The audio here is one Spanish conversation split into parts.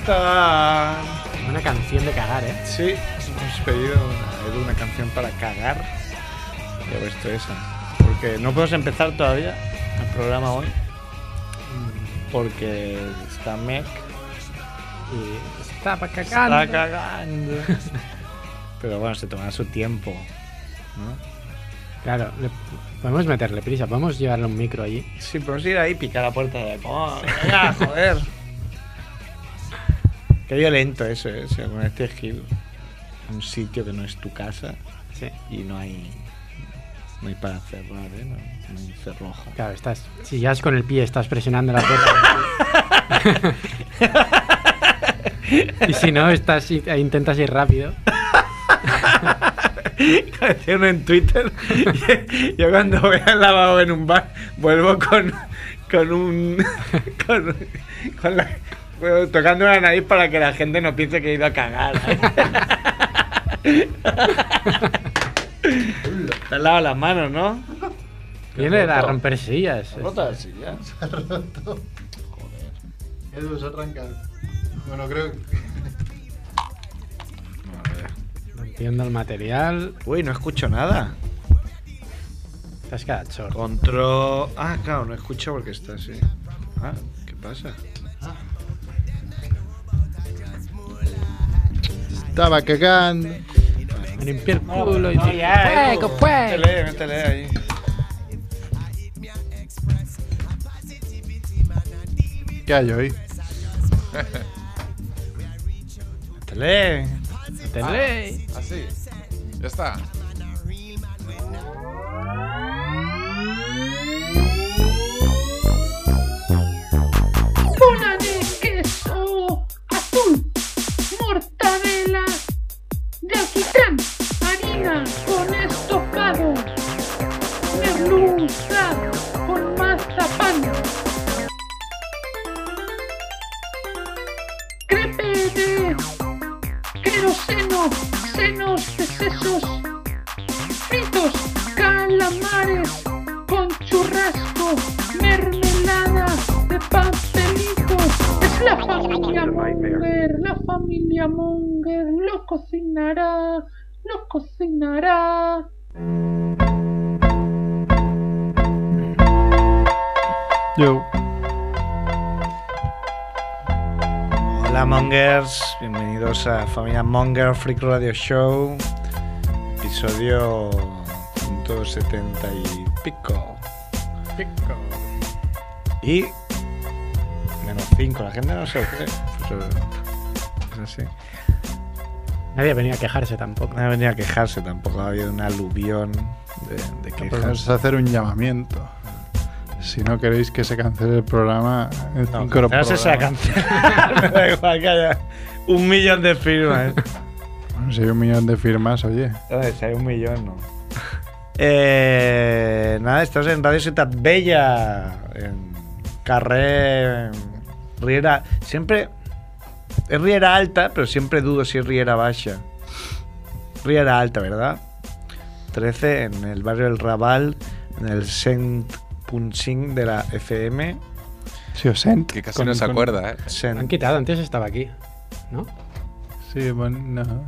cagar. Una canción de cagar, ¿eh? Sí, hemos pedido una canción para cagar. Y he puesto esa. Porque no podemos empezar todavía el programa hoy. Porque está Meg. Y está cagando. Está cagando. Pero bueno, se tomará su tiempo, ¿no? Claro, podemos meterle prisa, podemos llevarle un micro allí. Sí, podemos ir ahí y picar la puerta de... ¡Oh, venga, joder! Qué violento eso, ¿eh? Si alguna vez te has ido a un sitio que no es tu casa, Sí. y no hay para cerrar, ¿eh? No hay cerroja. Claro, si ya con el pie estás presionando la puerta. Y si no, intentas ir rápido. Decía uno en Twitter, yo cuando voy al lavabo en un bar vuelvo tocando la nariz para que la gente no piense que he ido a cagar. Te has lavado las manos, ¿no? Viene a romper sillas. ¿Rota la silla? Se ha roto. Joder. Edu, se arranca. Bueno, creo que... Rompiendo el material. Uy, no escucho nada. Te has quedado chorro. Control... Ah, claro, no escucho porque está así. Ah, ¿qué pasa? Estaba cagando. Me limpié el culo y No, ya, ¡fuego, fuego! Métele ahí. ¿Qué hay hoy? Métele. Métele. Así. Ya está. Bola de queso azul, mortadela de alquitrán, harina con estofado, merluza con mazapán, crepe de queroseno, senos de sesos, fritos, calamares con churrasco, mermelada de pastelitos. Es la familia Munger lo cocinará. Yo. Hola Mongers, bienvenidos a Familia Monger Freak Radio Show, episodio 170 y pico. Y menos 5, la gente no se lo cree. Pues es así. Nadie venía a quejarse tampoco. No ha venido a quejarse tampoco, ha habido un aluvión de quejas. Podemos hacer un llamamiento. Si no queréis que se cancele el programa, en 5 No sé si se va a cancelar. Me da igual que haya 1 millón de firmas. Bueno, si hay 1 millón de firmas, oye. Si hay 1 millón, no. Nada, estamos en Radio Ciutat Bella, en Carrer Riera. Siempre es Riera Alta, pero siempre dudo si es Riera Baixa. Riera Alta, ¿verdad? 13, en el barrio del Raval, en el 100.5 de la FM. Si os sent. Que casi no se acuerda, ¿eh? Lo han quitado, antes estaba aquí, ¿no? Sí, bueno, no.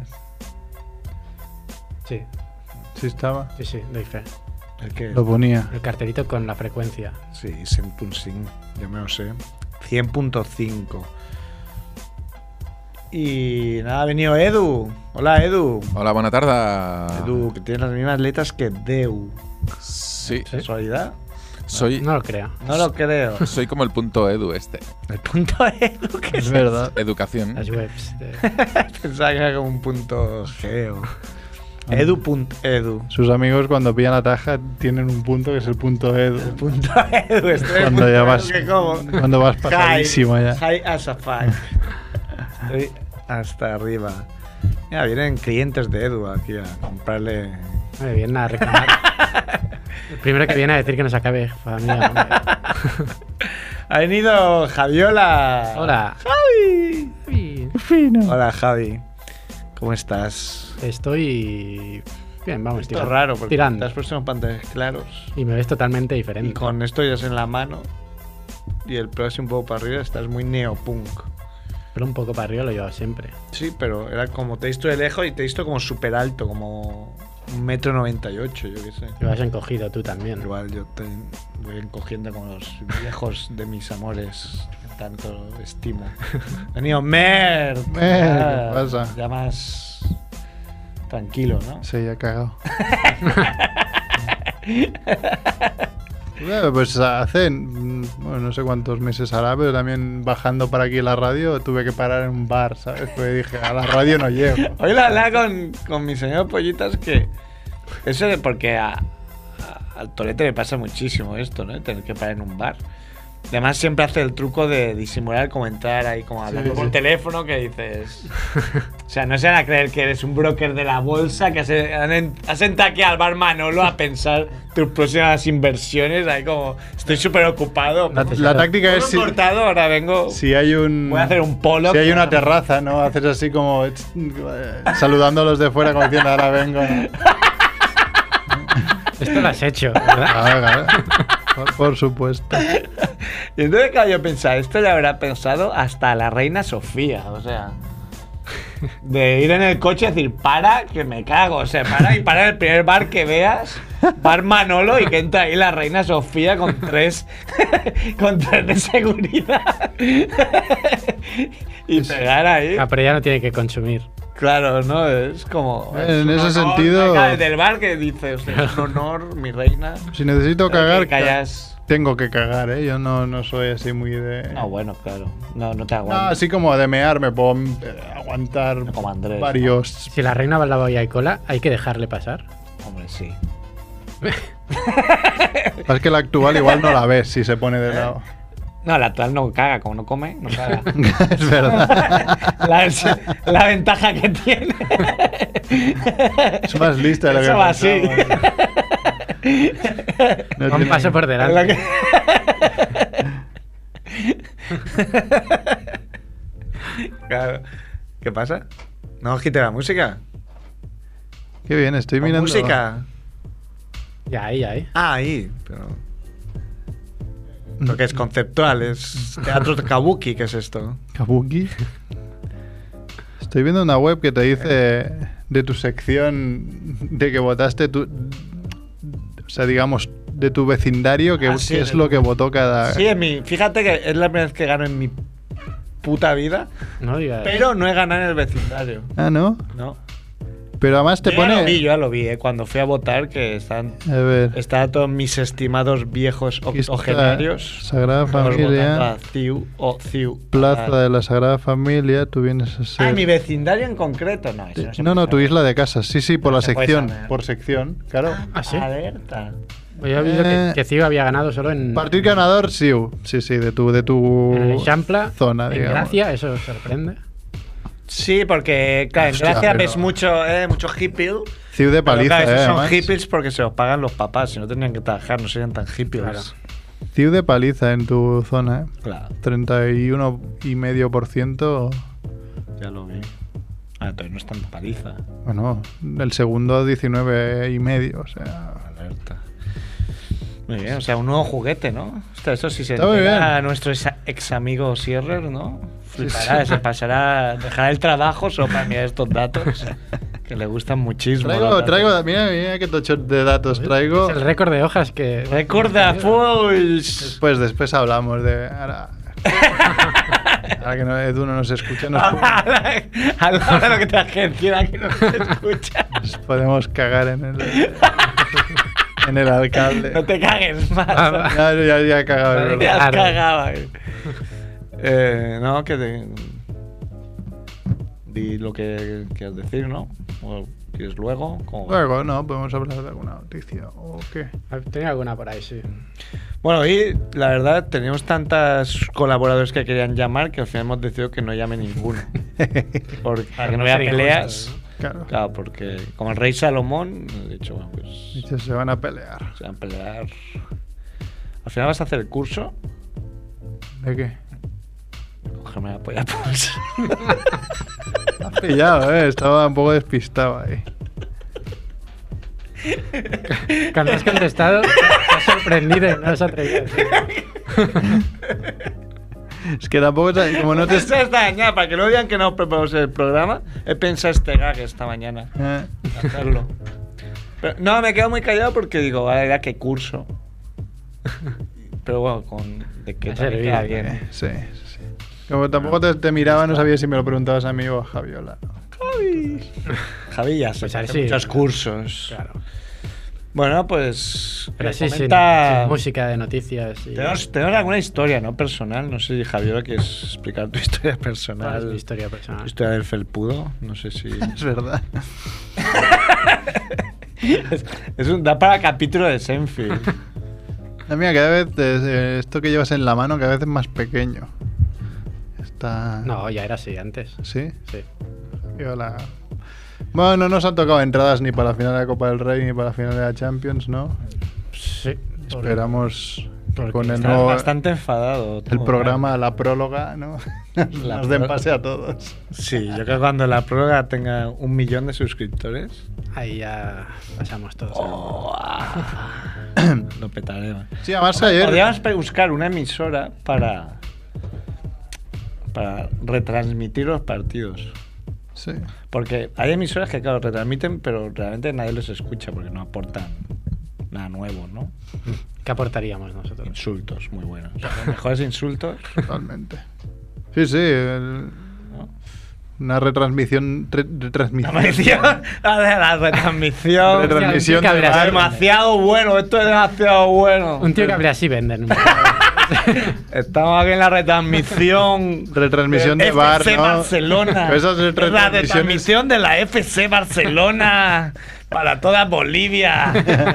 Sí, Sí estaba. sí, doy fe. ¿El qué? Lo ponía. El cartelito con la frecuencia. Sí, 100.5, yo me lo sé. 100.5. Y nada, ha venido Edu. Hola, Edu. Hola, buena tarde. Edu, que tiene las mismas letras que Deu. Sí, ¿Casualidad? soy, No lo creo. No lo creo. soy como el punto edu este. El punto Edu, que Es verdad. Educación. Las webs. pensaba que era como un punto geo. Edu.edu. Sus amigos cuando pillan la taja tienen un punto que es el punto edu. Punto Edu. Estoy Cuando ya vas, que como. cuando vas pasadísimo ya. High as a fuck. Estoy hasta arriba. Mira, vienen clientes de Edu aquí a comprarle. Me vienen a reclamar. El primero que viene a decir que nos acabe, familia. Hombre. Ha venido Javiola. Hola. Javi. Uy, Hola, Javi. ¿Cómo estás? Estoy bien, vamos, Esto es raro porque tirando. te has puesto unos pantalones claros Y me ves totalmente y diferente. con esto ya es en la mano y el pelo así un poco para arriba estás muy neopunk. Pero un poco para arriba lo llevaba siempre. Sí, pero era como te he visto de lejos y te he visto como súper alto, como 1,98 m, yo qué sé. Lo has encogido tú también. Igual yo voy encogiendo como los viejos de mis amores que tanto estimo. Venido Mer. ¿qué pasa? Ya más tranquilo, ¿no? Sí, ya he cagado. Bueno, pues hace, bueno, no sé cuántos meses hará, pero también bajando para aquí la radio tuve que parar en un bar, ¿sabes? Pues dije, a la radio no llego. Hoy la hablaba con mi señor Pollitas que eso es porque al Tolete le pasa muchísimo esto, ¿no? Tener que parar en un bar. Además siempre hace el truco de disimular como entrar ahí como hablando Sí, por sí. teléfono que dices... O sea, no se van a creer que eres un broker de la bolsa que has entrado aquí al bar Manolo a pensar tus próximas inversiones. Ahí como, estoy súper ocupado. La táctica es He cortado, ahora vengo... si hay un... Voy a hacer un polo. Si hay una terraza, ¿no? Haces así como saludando a los de fuera como diciendo, ahora vengo. Esto lo has hecho, ¿verdad? Claro. Por supuesto. Y entonces, claro, yo pensaba, esto le habrá pensado hasta la reina Sofía, o sea... De ir en el coche y decir, para, que me cago. O sea, para y para en el primer bar que veas, bar Manolo, y que entra ahí la reina Sofía con tres de seguridad. Y pegar ahí. Ah, pero ya no tiene que consumir. Claro, ¿no? Es como... En es un ese honor, sentido- venga, del bar que dices, es un honor, mi reina. Si necesito Pero cagar, que callas. tengo que cagar, ¿eh? Yo no soy así muy de... No, bueno, claro. No te No, aguanto. así como de mear me puedo aguantar Como Andrés, ¿no? varios... Si la reina va al lavabo y hay cola, hay que dejarle pasar. Hombre, sí. Es que la actual igual no la ves si se pone de lado. No, la actual no caga, como no come, no caga. Es verdad. la ventaja que tiene. Es más lista de lo que Eso va así. pensaba. No Un tiene- paso por Es delante. la que- Claro. ¿Qué pasa? ¿No os quite la música? Qué bien, estoy ¿Pon mirando... música? Ya ahí. Ah, ahí, pero... Lo que es conceptual, es teatro kabuki, ¿qué es esto? Kabuki. Estoy viendo una web que te dice de tu sección de que votaste tu... O sea, digamos, de tu vecindario, que Ah, sí, qué es lo que votó cada... Sí, fíjate que es la primera vez que gano en mi puta vida, No digas. pero no he ganado en el vecindario. Ah, ¿no? No. Pero además te Yo pone... ya lo vi, cuando fui a votar, que estaban todos mis estimados viejos Aquí está octogenarios. Sagrada todos votando Familia, a CiU o CiU. Plaza de la Sagrada Familia, tú vienes a ser... Ah, mi vecindario en concreto, no. Eso no, se No, puede tu saber. isla de casas. Sí, por No la se puede sección. saber. Por sección, claro. ¿Ah, sí? Alerta. Pues yo he visto que Ciu había ganado solo en... Partido ganador, Siu. Sí, de tu En el Champla, zona, en digamos. Gracia, eso sorprende. Sí, porque, claro, en Hostia, Gracia pero- ves mucho hippie. Ciu de Pero, paliza, claro, esos son además. hippies porque se los pagan los papás. Si no tendrían que trabajar, no serían tan hippies. Claro. Ciu de paliza en tu zona, ¿eh? Claro, 31,5%. ya lo vi. Ah, entonces no es tanta paliza. Bueno, el segundo 19,5%. O sea, Alerta. Muy bien, o sea, un nuevo juguete, ¿no? Hostia, eso sí se Está muy entera bien. a nuestro ex amigo Sierrer, ¿no? Flipará, se pasará, dejará el trabajo solo para mirar estos datos que le gustan muchísimo. los traigo, datos. mira qué tocho de datos traigo. Es el récord de hojas que... Recuerda, pues. Después hablamos de... Ahora que no, Edu no nos escucha, nos Al lado de lo que te agencia que no se escucha. podemos cagar en el alcalde. No te cagues más. Ya he cagado. es Vale, Te verdad. has Claro. cagado ahí. No, que te. Di lo que quieras decir, ¿no? ¿O quieres luego? ¿Cómo va? Luego, no, podemos hablar de alguna noticia o qué. Tenía alguna por ahí, sí. Bueno, y la verdad, teníamos tantos colaboradores que querían llamar que al final hemos decidido que no llame ninguno. Porque, para que no haya ser peleas. injusto, Claro. Claro, porque como el rey Salomón, he dicho, bueno, pues Y se van a pelear. se van a pelear. Al final vas a hacer el curso. ¿De qué? Cógeme la polla pulsa. Has pillado, estaba un poco despistado ahí. Cuando has contestado, te has sorprendido y no has atrevido a decir. Es que tampoco, como no te... Esta mañana, para que no digan que no preparamos el programa, he pensado este gag esta mañana. Hacerlo. Pero, no, me quedo muy callado porque digo, vale, ya que curso. Pero bueno, de que Va a también servir, queda bien. Sí, sí. Como tampoco te miraba, no sabía si me lo preguntabas a mí o a Javiola. Javi ya se Pues hace así, muchos cursos. Claro. Bueno, pues. Pero sí, sin música de noticias. Y... Tenemos alguna historia, ¿no? Personal. No sé si Javiola quieres explicar tu historia personal. ¿Cuál es mi historia personal? Tu historia del felpudo. No sé si. Es verdad. Da para capítulo de Seinfeld. Mira, cada vez esto que llevas en la mano cada vez es más pequeño. Está... No, ya era así antes. ¿Sí? Sí. Javiola. Bueno, no nos han tocado entradas ni para la final de la Copa del Rey ni para la final de la Champions, ¿no? Sí. Esperamos porque con el Estás nuevo bastante enfadado. tú, el programa, ¿eh? la próloga, ¿no? Nos den pase a todos. Sí, yo creo que cuando la próloga tenga 1 millón de suscriptores, Ahí ya pasamos todos. lo petaremos. Sí, además ayer... Podríamos buscar una emisora para retransmitir los partidos. Sí. Porque hay emisoras que, claro, retransmiten, pero realmente nadie los escucha porque no aportan nada nuevo, ¿no? ¿Qué aportaríamos nosotros? Insultos muy buenos. Los mejores insultos. Totalmente. Sí, sí. ¿No? Una retransmisión. La retransmisión. La retransmisión. Retransmisión de bar. Demasiado bueno, esto es demasiado bueno. Un tío que hable así venden. Estamos aquí en la retransmisión. Retransmisión de FC bar, ¿no? Barcelona. Pero esas Es la retransmisiones- retransmisión de la FC Barcelona para toda Bolivia.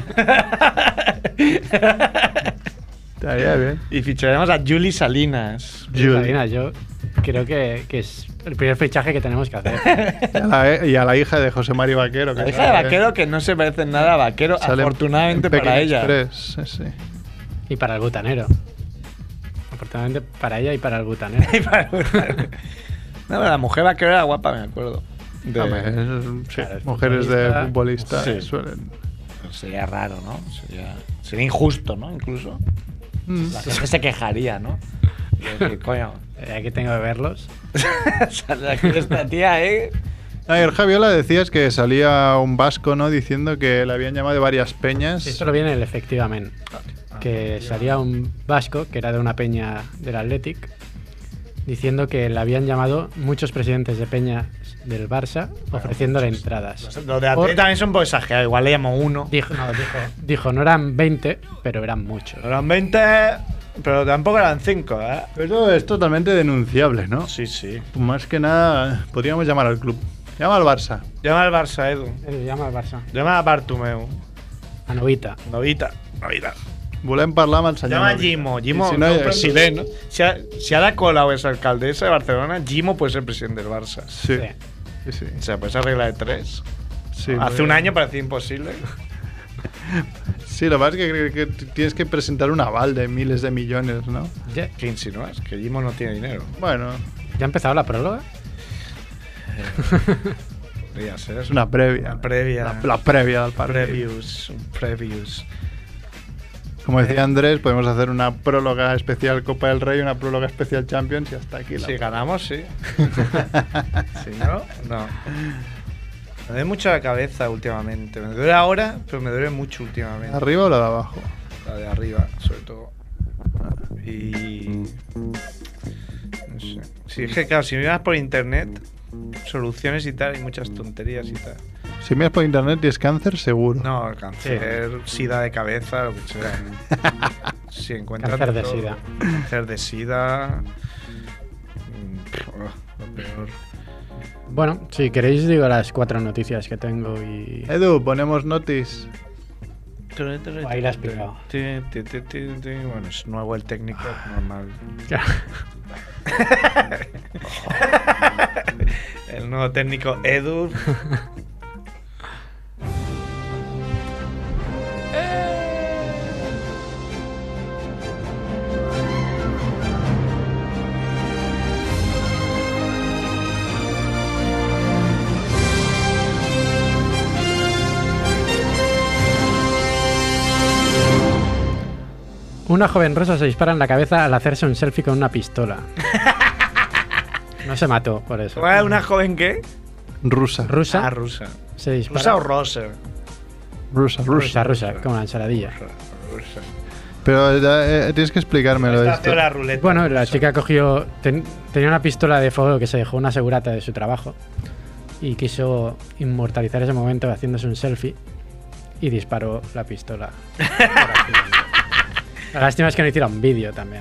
Estaría bien. Y ficharemos a Juli Salinas. Salina, yo creo que es el primer fichaje que tenemos que hacer. Y a la hija de José Mari Vaquero. La hija de Vaquero, que no se parece en nada a Vaquero, Sale afortunadamente en Peking para ella. Express, sí, sí. Y para el butanero. Afortunadamente para ella y para el butanero. Y para- No, la mujer Vaquero era guapa, me acuerdo. De- Hombre, sí, Claro, es mujeres de futbolista. futbolistas Sí. suelen. Sería raro, ¿no? Sería injusto, ¿no? Incluso. La gente se quejaría, ¿no? De decir, coño, Aquí tengo que verlos. sale aquí esta tía, ¿eh? Ayer Javiola decías que salía un vasco, ¿no? Diciendo que le habían llamado de varias peñas. Esto lo viene el efectivamente. Que salía un vasco, que era de una peña del Athletic, diciendo que le habían llamado muchos presidentes de peñas del Barça ofreciéndole entradas. Los de Atleti también son un poco exagerados. Igual le llamo uno. Dijo, no eran 20, pero eran muchos. Eran 20, pero tampoco eran 5, ¿eh? Eso es totalmente denunciable, ¿no? Sí, sí. Más que nada, podríamos llamar al club. Llama al Barça. Llama al Barça, Edu. Llama al Barça. Llama a Bartomeu. A Novita. Novita. Volem parlar amb el senyor. Llama a Novita. Gimo. I Gimo, si no, no, presidente. ¿No? Si Ada Colau es alcaldesa de Barcelona, Gimo puede ser presidente del Barça. Sí. Sí. Sí, sí. O sea, pues esa regla de 3. Sí, Hace un año parecía imposible. Sí, lo que pasa es que tienes que presentar un aval de miles de millones, ¿no? ¿Ya, ¿Qué insinúas? Que Gimo no tiene dinero. Bueno, ya ha empezado la próloga? Podría ser. es una previa. Una previa. La previa del partido. Previews. Como decía Andrés, podemos hacer una próloga especial Copa del Rey, una próloga especial Champions y hasta aquí. Si ganamos, sí. Si no, no. Me duele mucho la cabeza últimamente. Me duele ahora, pero me duele mucho últimamente. ¿Arriba o la de abajo? La de arriba, sobre todo. Y. No sé. Sí, es que claro, si miras por internet, soluciones y tal, hay muchas tonterías y tal. Si miras por internet y es cáncer, seguro. No, cáncer, sida de cabeza, lo que sea. Si encuentras. Cáncer de todo. sida. Cáncer de sida. Lo peor. Bueno, si queréis digo las 4 noticias que tengo y... Edu, ponemos notis. Ahí la has pillado. Bueno, es nuevo el técnico, normal. El nuevo técnico Edu. Una joven rusa se dispara en la cabeza al hacerse un selfie con una pistola. No se mató por eso. ¿Cuál es una joven qué? Rusa. Rusa Ah, rusa. se dispara. ¿Rusa o rosa? Rusa, como la ensaladilla. Rusa. Pero tienes que explicármelo Esta esto. hace la ruleta. Bueno, la chica cogió. Tenía una pistola de fuego que se dejó una segurata de su trabajo. Y quiso inmortalizar ese momento haciéndose un selfie. Y disparó la pistola. por accidente. La lástima es que no hicieron vídeo también.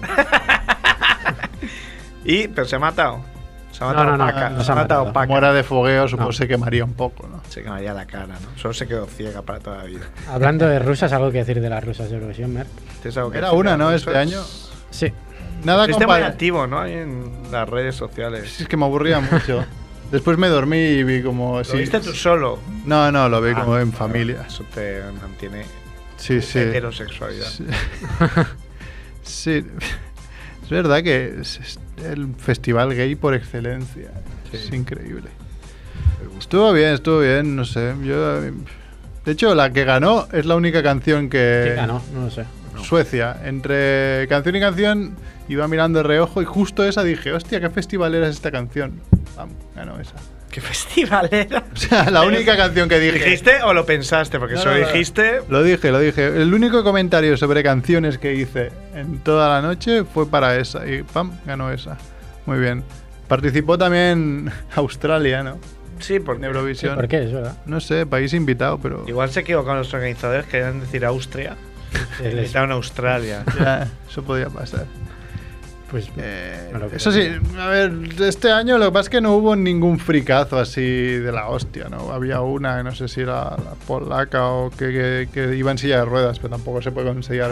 Pero se ha matado. Se ha No, matado no, no, Paca. no se ha matado Paca. Como era de fogueo, supongo No. se quemaría un poco, ¿no? Se quemaría la cara, ¿no? Solo se quedó ciega para toda la vida. Hablando de rusas, algo que decir de las rusas de Eurovisión, Merck. ¿Tienes algo que Era decir una, de ¿no? las Este rusas? año. Sí. Nada Fuiste muy comparado. activo, ¿no? Ahí en las redes sociales. Es que me aburría mucho. Después me dormí y vi como... ¿Lo viste tú solo? No, lo vi como en Ah, familia. Eso te mantiene Sí, sí. heterosexualidad. Sí. Sí. Es verdad que es el festival gay por excelencia. Sí. Es increíble. Estuvo bien, no sé. Yo, de hecho, la que ganó es la única canción que... Sí, no lo sé. Suecia. Entre canción y canción iba mirando de reojo y justo esa dije, hostia, ¿qué festival era esta canción? Vamos, ganó esa. ¿Qué festival era? O sea, la única canción que dije. ¿Dijiste o lo pensaste? Porque No, si lo no, no. dijiste... Lo dije. El único comentario sobre canciones que hice en toda la noche fue para esa. Y ¡pam! Ganó esa. Muy bien. Participó también Australia, ¿no? Sí, En porque... Sí, Eurovisión. ¿por qué? Es verdad. No sé, país invitado, pero... Igual se equivocaron los organizadores, querían decir Austria. Les- Invitaron a Australia. Ya, eso podía pasar. Pues no lo Eso creo. sí, a ver, este año lo que pasa es que no hubo ningún fricazo así de la hostia, ¿no? Había una, no sé si era la polaca o que iba en silla de ruedas, pero tampoco se puede conseguir.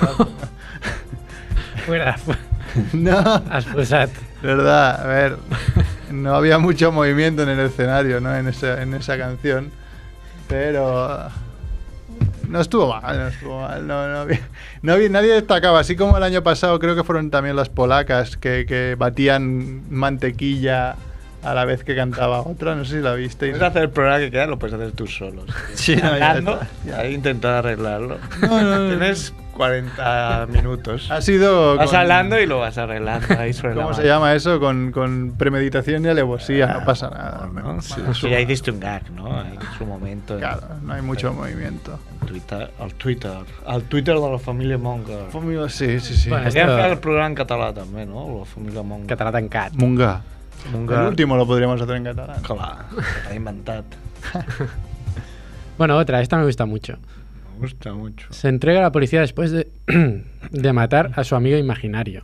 Fuera, No, has pulsat. verdad, a ver, no había mucho movimiento en el escenario, ¿no? En esa canción, pero no estuvo mal, nadie destacaba, así como el año pasado creo que fueron también las polacas que batían mantequilla a la vez que cantaba otra, no sé si la visteis. Puedes hacer el programa que queda, lo puedes hacer tú solo. Sí, no, ya Hablando, está. y intentar arreglarlo. No. Tienes 40 minutos. Ha sido Vas con- hablando y lo vas arreglando ahí sobre la ¿Cómo se marcha. llama eso? Con premeditación y alevosía, no pasa nada. ¿No? Sí, Más sí, ya hiciste un gag, ¿no? Ahí en su momento. Claro, no hay mucho movimiento. Al Twitter de la familia Monger. Sí, sí, sí. Bueno, Podríem esto- fer el programa en català també, no? La família Monger. Català tancat. Munga. Monger. El último lo podríamos hacer en catalán. Clar, que l'ha inventat. Bueno, otra, esta me gusta mucho. Me gusta mucho. Se entrega a la policía después de, de matar a su amigo imaginario.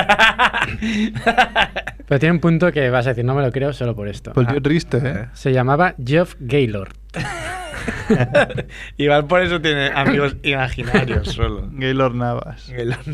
Pero tiene un punto que vas a decir, no me lo creo solo por esto. Pues qué triste, ¿eh? Se llamaba Geoff Gaylord. Igual por eso tiene amigos imaginarios solo. Gaylord Navas.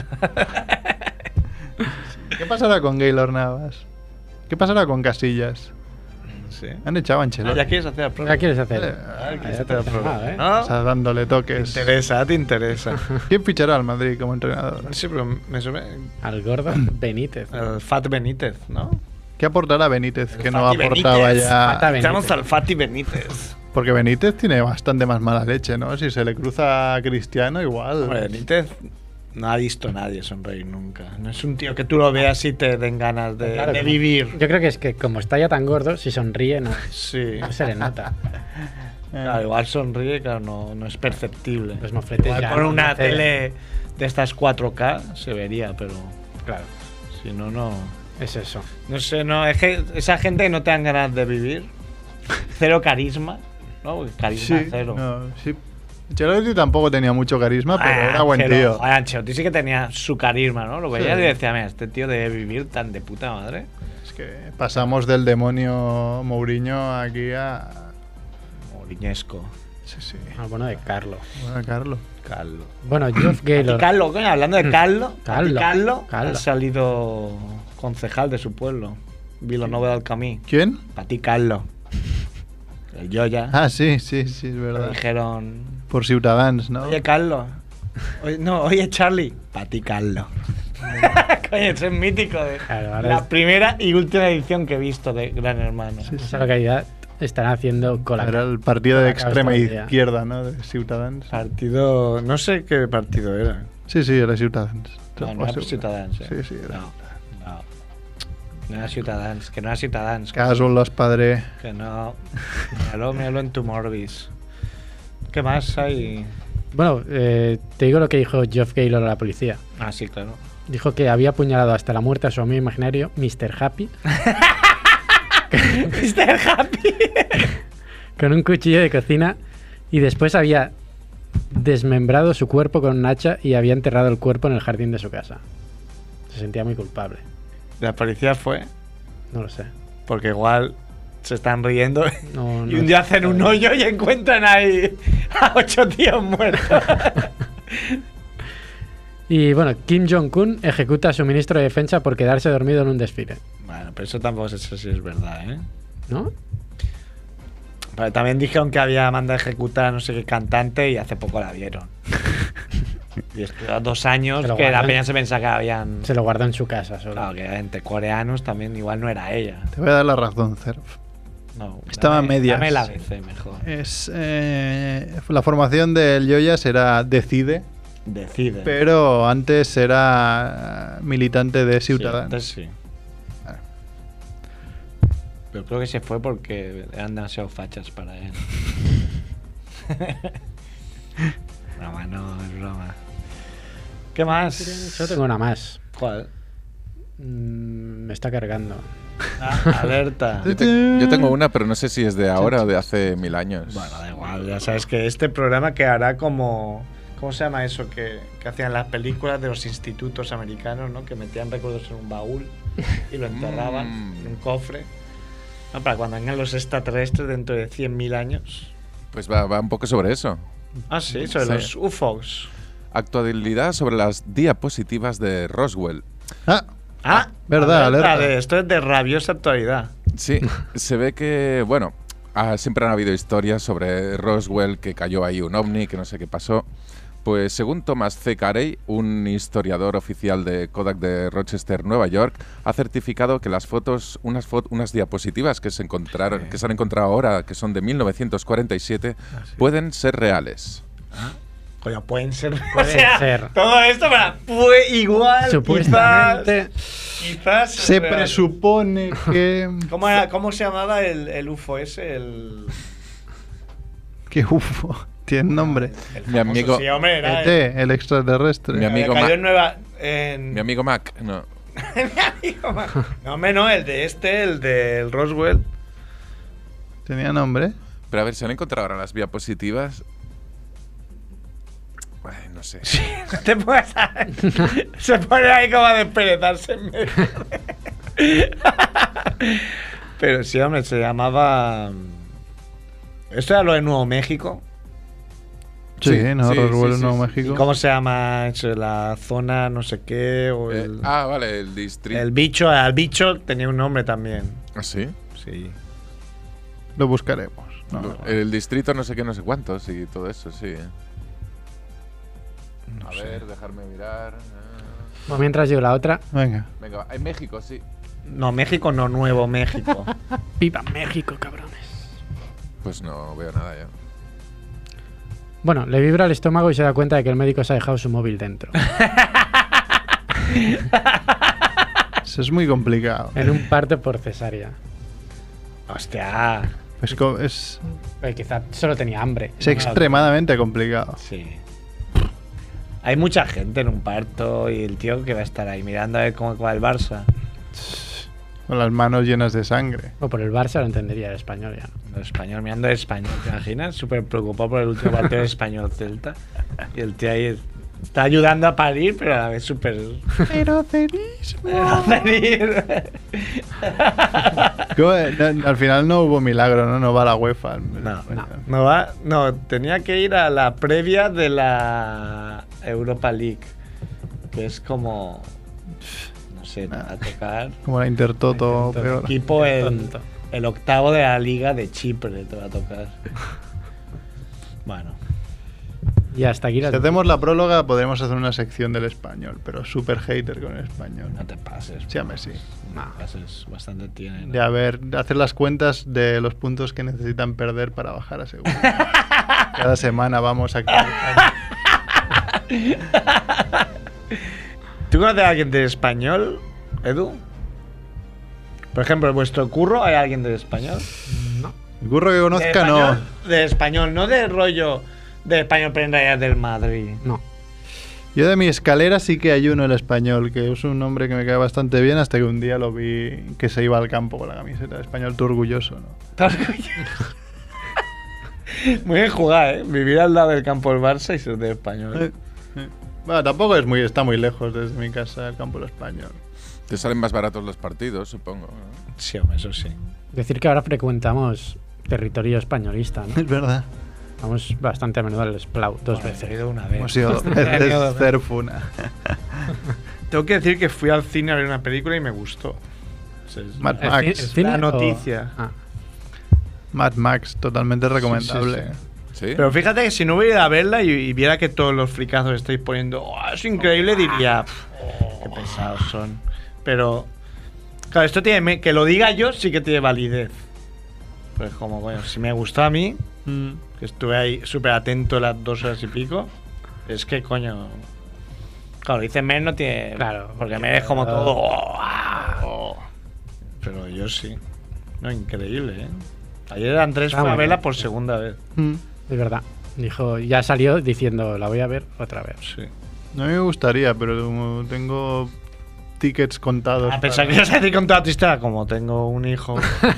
¿Qué pasará con Gaylord Navas? ¿Qué pasará con Casillas? Sí. Han echado a Ah, Ancelotti. ya quieres hacer el programa. ¿Qué quieres hacer? ¿Quieres Ya hacer te el has programa? dejado, ¿eh? ¿No? O sea, dándole Te toques. te interesa. ¿Quién fichará al Madrid como entrenador? Sí, pero me suena Al gordo Benítez. el Fat Benítez, ¿no? ¿Qué aportará Benítez? Que no Fati aportaba Benítez. ya. Fata Benítez. Echamos al Fati Benítez. Porque Benítez tiene bastante más mala leche, ¿no? Si se le cruza a Cristiano, igual. Hombre, Benítez no ha visto a nadie sonreír nunca. No es un tío que tú lo veas y te den ganas de, Claro, de como- vivir. Yo creo que es que como está ya tan gordo, si sonríe no, Sí. no se le nota. Claro, igual sonríe, claro, no es perceptible. Los mofletes Igual ya con no una hace- tele de estas 4K se vería, pero Claro, si no, no. es eso. No sé, no, es que esa gente no te dan ganas de vivir. Cero carisma, ¿no? Porque carisma Sí, cero. no, sí. Ancelotti tampoco tenía mucho carisma, pero Ah, era buen Ancelotti- tío. joder, Ancelotti sí que tenía su carisma, ¿no? Lo veías Sí. y decía, mira, este tío debe vivir tan de puta madre. Es que pasamos del demonio Mourinho aquí a. Mourinhesco. Sí, sí. Ah, bueno, de Carlo. Bueno, Carlos. Carlo. Bueno, Geoff Y Gaylord. Carlo, coño, hablando de Carlo, Carlo, Carlo Carlo. ha salido concejal de su pueblo, Vilanova del Camí. ¿Quién? Pati Carlo. El Yoya. Ah, sí, sí, sí, es Le verdad. dijeron, Por Ciutadans, ¿no? oye, Carlo. Oye, Charlie. Pati Carlo. Coño, eso es mítico. Claro, ahora La es- primera y última edición que he visto de Gran Hermano. Sí, sí. Esa localidad estará haciendo cola. Era el partido de Acá extrema está el día. izquierda, ¿no? De Ciutadans. Partido. No sé qué partido era. Sí, sí, era Ciutadans. No, no era Ciutadans, Sí, sí, era. No era Ciutadans, que no era Ciutadans. Caso los padres. Que no. Míralo en tu Morbis. ¿Qué más hay? Bueno, te digo lo que dijo Geoff Gaylor a la policía. Ah, sí, claro. Dijo que había apuñalado hasta la muerte a su amigo imaginario, Mr. Happy, Mr. Happy. con un cuchillo de cocina y después había desmembrado su cuerpo con un hacha y había enterrado el cuerpo en el jardín de su casa. Se sentía muy culpable. La policía fue No lo sé. porque igual se están riendo No, y no un día sé. hacen un hoyo y encuentran ahí a 8 tíos muertos. Y bueno, Kim Jong-un ejecuta a su ministro de defensa por quedarse dormido en un desfile. Bueno, pero eso tampoco sé si es verdad, ¿eh? ¿No? Pero también dijeron que había mandado a ejecutar a no sé qué cantante y hace poco la vieron. Y estuvo 2 años Se lo que la guardan. peña se pensaba que habían... Se lo guardó en su casa solo. Claro, que entre coreanos también igual no era ella. Te voy a dar la razón, Cerf. No, Estaba a medias. Dame la ABC mejor. La formación del Yoyas era Decide, Decide. pero antes era militante de Sí, Ciutadans. antes sí. Vale. Pero creo que se fue porque eran demasiado fachas para él. Broma, no, es broma. ¿Qué más? Solo tengo una más. ¿Cuál? Me está cargando. Ah, alerta. Yo tengo una, pero no sé si es de ahora o de hace 1000 años. Bueno, da igual, ya sabes que este programa quedará como... ¿Cómo se llama eso que hacían las películas de los institutos americanos, ¿no? Que metían recuerdos en un baúl y lo enterraban en un cofre. No, para cuando vengan los extraterrestres dentro de 100.000 años. Pues va un poco sobre eso. Ah, sí, sobre Sí. los UFOs. Actualidad sobre las diapositivas de Roswell. Ah, verdad, alerta. Esto es de rabiosa actualidad. Sí, se ve que, bueno, siempre han habido historias sobre Roswell, que cayó ahí un ovni, que no sé qué pasó. Pues según Thomas C. Carey, un historiador oficial de Kodak de Rochester, Nueva York, ha certificado que las fotos, unas diapositivas que se encontraron, que se han encontrado ahora, que son de 1947, pueden ser reales. Coño, pueden ser. Pueden ser. Todo esto fue igual. Supuestamente. Quizás Se real. presupone que... ¿Cómo se llamaba el UFO ese? que UFO tiene nombre. El Mi amigo- Sí, hombre, era ET, el extraterrestre. Mi amigo cayó Ma- en Nueva. En... Mi amigo Mac, no. Mi amigo Mac. No, hombre, no, el del Roswell. Tenía nombre. Pero a ver, ¿se han encontrado ahora las diapositivas? Ay, no sé. No te puedes saber. Se pone ahí como a desperezarse en medio. Pero sí, hombre, se llamaba. ¿Esto era lo de Nuevo México? Sí, no, sí, Roswell, sí, Nuevo sí. ¿Y México. cómo se llama eso? La zona no sé qué o el, Vale, el distrito. el bicho. Al bicho tenía un nombre también. ¿Ah, sí? Sí. Lo buscaremos. No, El distrito no sé qué, no sé cuántos y todo eso, sí. A sé. ver, dejarme mirar. Bueno, mientras digo la otra. Venga. Venga, va. En México, sí. No, México no, Nuevo México. ¡Viva México, cabrones! Pues no veo nada ya. Bueno, le vibra el estómago y se da cuenta de que el médico se ha dejado su móvil dentro. Eso es muy complicado. En un parto por cesárea. Hostia. Es Quizá solo tenía hambre. extremadamente complicado. Sí. Hay mucha gente en un parto y el tío que va a estar ahí mirando a ver cómo va el Barça. Con las manos llenas de sangre. O por el Barça lo entendería el español ya, ¿no? El español, mirando el español, ¿te imaginas? Súper preocupado por el último partido del español Celta. Y el tío ahí está ayudando a parir, pero a la vez súper. Pero cerismo. a parir. Al final no hubo milagro, ¿no? No va la UEFA. No, tenía que ir a la previa de la Europa League, que es como. No sé, va a tocar. Como la Intertoto, Intertoto. peor. Equipo Tonto. el octavo de la Liga de Chipre te va a tocar. Bueno. Y hasta aquí Si la... hacemos la próloga, podremos hacer una sección del español, pero súper hater con el español. No te pases. Sí, hombre, sí. No te pases. Bastante tiene. ¿no? De hacer las cuentas de los puntos que necesitan perder para bajar a segunda. Cada semana vamos a actualizar. ¿Tú conoces a alguien de español, Edu? Por ejemplo, ¿en vuestro curro hay alguien de español? No. El curro que ¿De conozca, no. español? De español, no de rollo de español, pero en realidad del Madrid. No. Yo de mi escalera sí que hay uno el español, que es un nombre que me cae bastante bien, hasta que un día lo vi que se iba al campo con la camiseta de español. Tú orgulloso, ¿no? Muy bien jugado, ¿eh? Vivir al lado del campo del Barça y ser de español. Bueno, tampoco está muy lejos desde mi casa el campo del español. Te salen más baratos los partidos, supongo, ¿no? Sí, hombre, eso sí. Decir que ahora frecuentamos territorio españolista, ¿no? Es verdad. Vamos bastante a menudo al Splau, dos Bueno, veces. he ido una vez. Hemos ido He ido desde dos veces. Cerfuna. Tengo que decir que fui al cine a ver una película y me gustó. O sea, es Mad una- Max. ¿El cine La o- noticia. Ah, Mad Max, totalmente recomendable. ¿Sí? Pero fíjate que si no hubiera ido a verla y viera que todos los fricazos estáis poniendo, "Oh, es increíble", diría, "Pff, qué pesados son". Pero, claro, esto tiene, que lo diga yo sí que tiene validez. Pues como, bueno, si me gustó a mí, Mm. que estuve ahí súper atento las 2 horas y pico, es que, coño... Claro, dice Mer no tiene... Claro, porque Mer es como todo... "Oh, ah". Pero yo sí. No, increíble, ¿eh? Ayer Andrés Está fue a muy verla bien. por segunda vez. Mm. es verdad. Dijo, ya salió diciendo, la voy a ver otra vez. Sí. A mí me gustaría, pero como tengo tickets contados. A pesar que yo sé decir con toda tristeza, como tengo un hijo.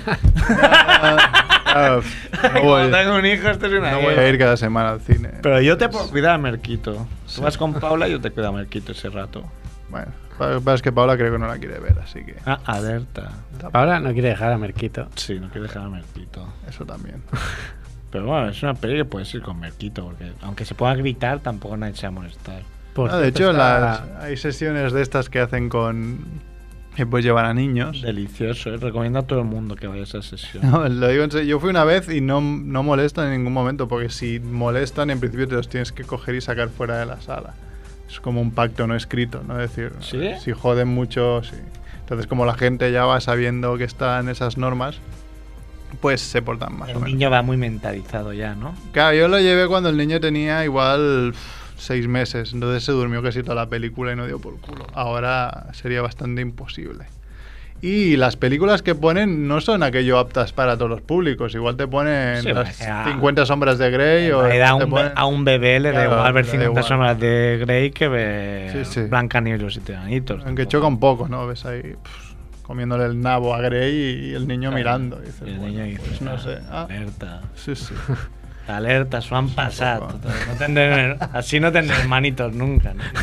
Claro, no Como voy, tengo un hijo, esto es una no voy mierda. a ir cada semana al cine. Pero yo te puedo cuidar a Merquito. Tú vas con Paula y yo te cuido a Merquito ese rato. Bueno, lo que pasa es que Paula creo que no la quiere ver, así que Ah, alerta. Ahora no quiere dejar a Merquito. Sí, no quiero dejar a Merquito. eso también. Pero bueno, es una peli que puedes ir con Merquito, porque aunque se pueda gritar, tampoco nadie se va a molestar. Por Ah, de cierto, hecho, está- hay sesiones de estas que hacen que puedes llevar a niños. Delicioso, ¿eh? Recomiendo a todo el mundo que vaya a esa sesión. No, lo digo en serio. Yo fui una vez y no molestan en ningún momento, porque si molestan, en principio te los tienes que coger y sacar fuera de la sala. Es como un pacto no escrito, ¿no? Es decir, ¿Sí? si joden mucho, sí. Entonces, como la gente ya va sabiendo que están esas normas, pues se portan más o El menos. niño va muy mentalizado ya, ¿no? Claro, yo lo llevé cuando el niño tenía igual 6 meses, entonces se durmió casi toda la película y no dio por culo. Ahora sería bastante imposible. Y las películas que ponen no son aquello aptas para todos los públicos. Igual te ponen Sí, las ya. 50 sombras de Grey o a, te ponen- a un bebé le da Claro, igual ver le da 50 igual. sombras de Grey que ver Sí, sí. Blancanieves y los 7 anitos. Aunque choca un poco, ¿no? Ves ahí comiéndole el nabo a Grey y el niño Claro. mirando. Y Y dices, el bueno, niño dice, pues no sé. Ah, alerta. sí, sí. Alerta, s'ho han pasado. poco. No tendré, así no tendré hermanitos nunca. ¿no?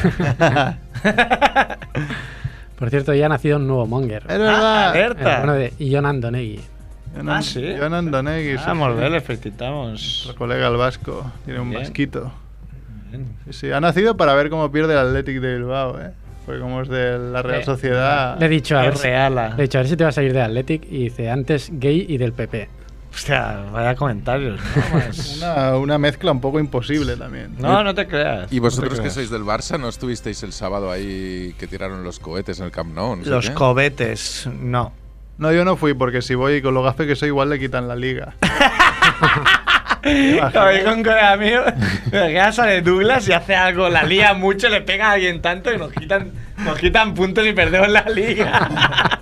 Por cierto, ya ha nacido un nuevo Monger. Es verdad. alerta. El bueno de Ion Andonegui. Jonan- sí. Jonan Donegui, sí, Vamos, sí. le felicitamos. Nuestro colega el vasco. Tiene un Bien. vasquito. Bien. Sí, sí, ha nacido para ver cómo pierde el Athletic de Bilbao, ¿eh? Porque como es de la Real Sociedad... Le he dicho a ver, Es reala. le he dicho, a ver si te vas a ir de Athletic y dice, antes gay y del PP. Hostia, vaya comentarios. ¿no? Más- Una mezcla un poco imposible también. No, no te creas. ¿Y vosotros no te que creas. sois del Barça no estuvisteis el sábado ahí que tiraron los cohetes en el Camp Nou? No sé Los qué? cobetes, no. No, yo no fui porque si voy con lo gafe que soy igual le quitan la liga. Como digo un colega mío, me sale Douglas y hace algo, la lía mucho, le pega a alguien tanto que nos quitan puntos y perdemos la liga.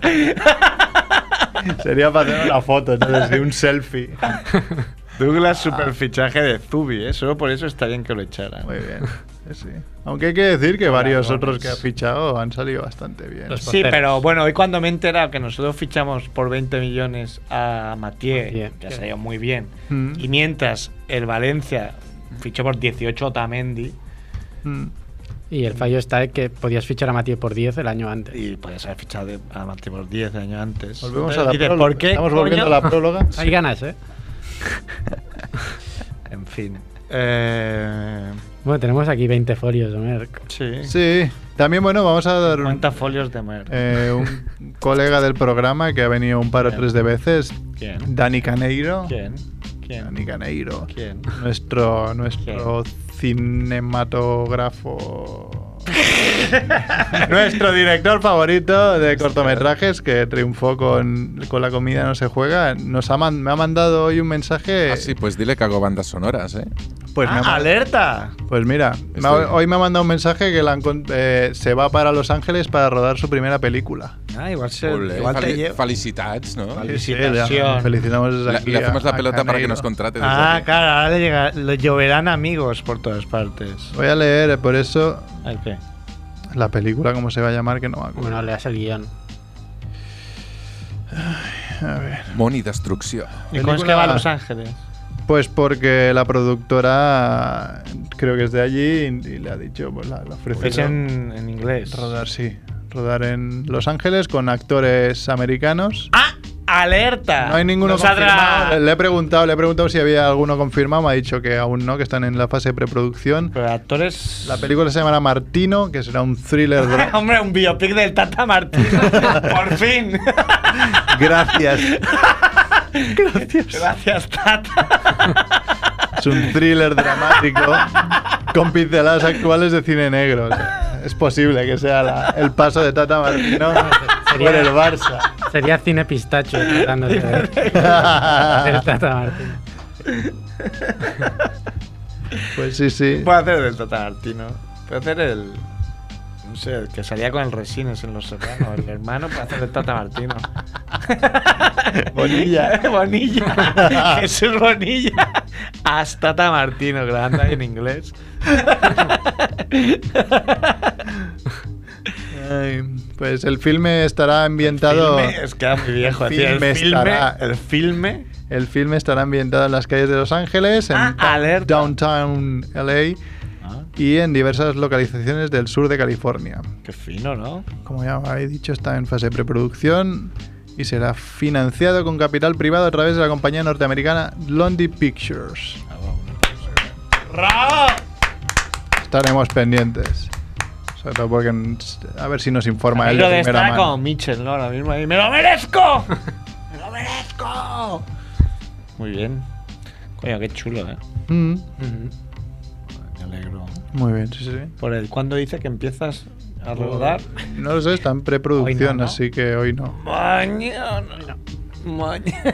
Sería para tener una foto, entonces, de un selfie. Douglas super fichaje de Zubi, ¿eh? Solo por eso está bien que lo echaran. Muy bien. Sí. Aunque hay que decir que varios Dragones. otros que ha fichado han salido bastante bien. Los Sí, porteros. pero bueno, hoy cuando me he enterado que nosotros fichamos por 20 millones a Mathieu, Mathieu, que ha sí. salido muy bien, Mm. y mientras el Valencia fichó por 18 a Otamendi, Mm. Y el fallo está en que podías fichar a Mathieu por 10 el año antes. y podías haber fichado a Mathieu por 10 años antes. Volvemos a la Dices, próloga. ¿por qué? Estamos volviendo a coño? la próloga. Hay ganas, ¿eh? En fin. Bueno, tenemos aquí 20 folios, Omer. Sí. Sí. También, bueno, vamos a dar 50 folios de mer. un colega del programa que ha venido un par o tres de veces. ¿Quién? Dani Caneiro. ¿Quién? ¿Quién? Dani Caneiro. ¿Quién? Nuestro cinematógrafo. Nuestro director favorito de cortometrajes que triunfó con La comida no se juega. Me ha mandado hoy un mensaje. Ah, sí, pues dile que hago bandas sonoras, ¿eh? Pues me ha mandado- ¡Alerta! Pues mira, hoy me ha mandado un mensaje que se va para Los Ángeles para rodar su primera película. Igual Ole, te lleva. felicitats, no? Felicitación. Felicitamos desde aquí Le hacemos la a pelota para que Caneiro. nos contrate. desde Ah, aquí. claro, ahora le lloverán amigos por todas partes. Voy a leer, por eso, ¿El qué? la película, ¿cómo se va a llamar? Que no me acuerdo. Bueno, leas el guión. A ver. Moni Destrucció. ¿Y cómo es que va a Los Ángeles? Pues porque la productora creo que es de allí y le ha dicho, pues la ofrece Es en inglés. rodar en Los Ángeles con actores americanos. ¡Ah! ¡Alerta! No hay ninguno No saldrá- confirmado. Le he preguntado si había alguno confirmado, me ha dicho que aún no, que están en la fase de preproducción. Pero actores. La película se llamará Martino, que será un thriller. Hombre, un biopic del Tata Martino. Por fin. Gracias. Gracias, Tata. Es un thriller dramático con pinceladas actuales de cine negro. O sea, es posible que sea el paso de Tata Martino por el Barça. Sería cine pistacho tratándose del Tata Martino. Pues sí. Puede hacer del Tata Martino. Puede hacer el. No sé, el que salía con el Resines en Los Serranos. El hermano puede hacer el Tata Martino. Bonilla. Bonilla. Jesús Bonilla. Hasta Tata Martino, que lo anda ahí en inglés. Ay, pues el filme estará ambientado. Es que era muy viejo. El decir, filme estará- el filme. El filme estará ambientado en las calles de Los Ángeles, en alerta. downtown LA y en diversas localizaciones del sur de California. Qué fino, ¿no? Como ya he dicho, está en fase de preproducción y será financiado con capital privado a través de la compañía norteamericana Blondie Pictures. ¡Bravo! Estaremos pendientes. Sobre todo porque a ver si nos informa él Amigo de de primera estar mano. como Mitchell, ¿no? Ahora mismo ahí. ¡Me lo merezco! ¡Me lo merezco! Muy bien. Coño, qué chulo, ¿eh? Mm, Me alegro. muy bien, sí. Por el cuándo dice que empiezas a rodar. No lo sé, está en preproducción, Hoy no, ¿no? así que hoy no. Mañana. Mañana.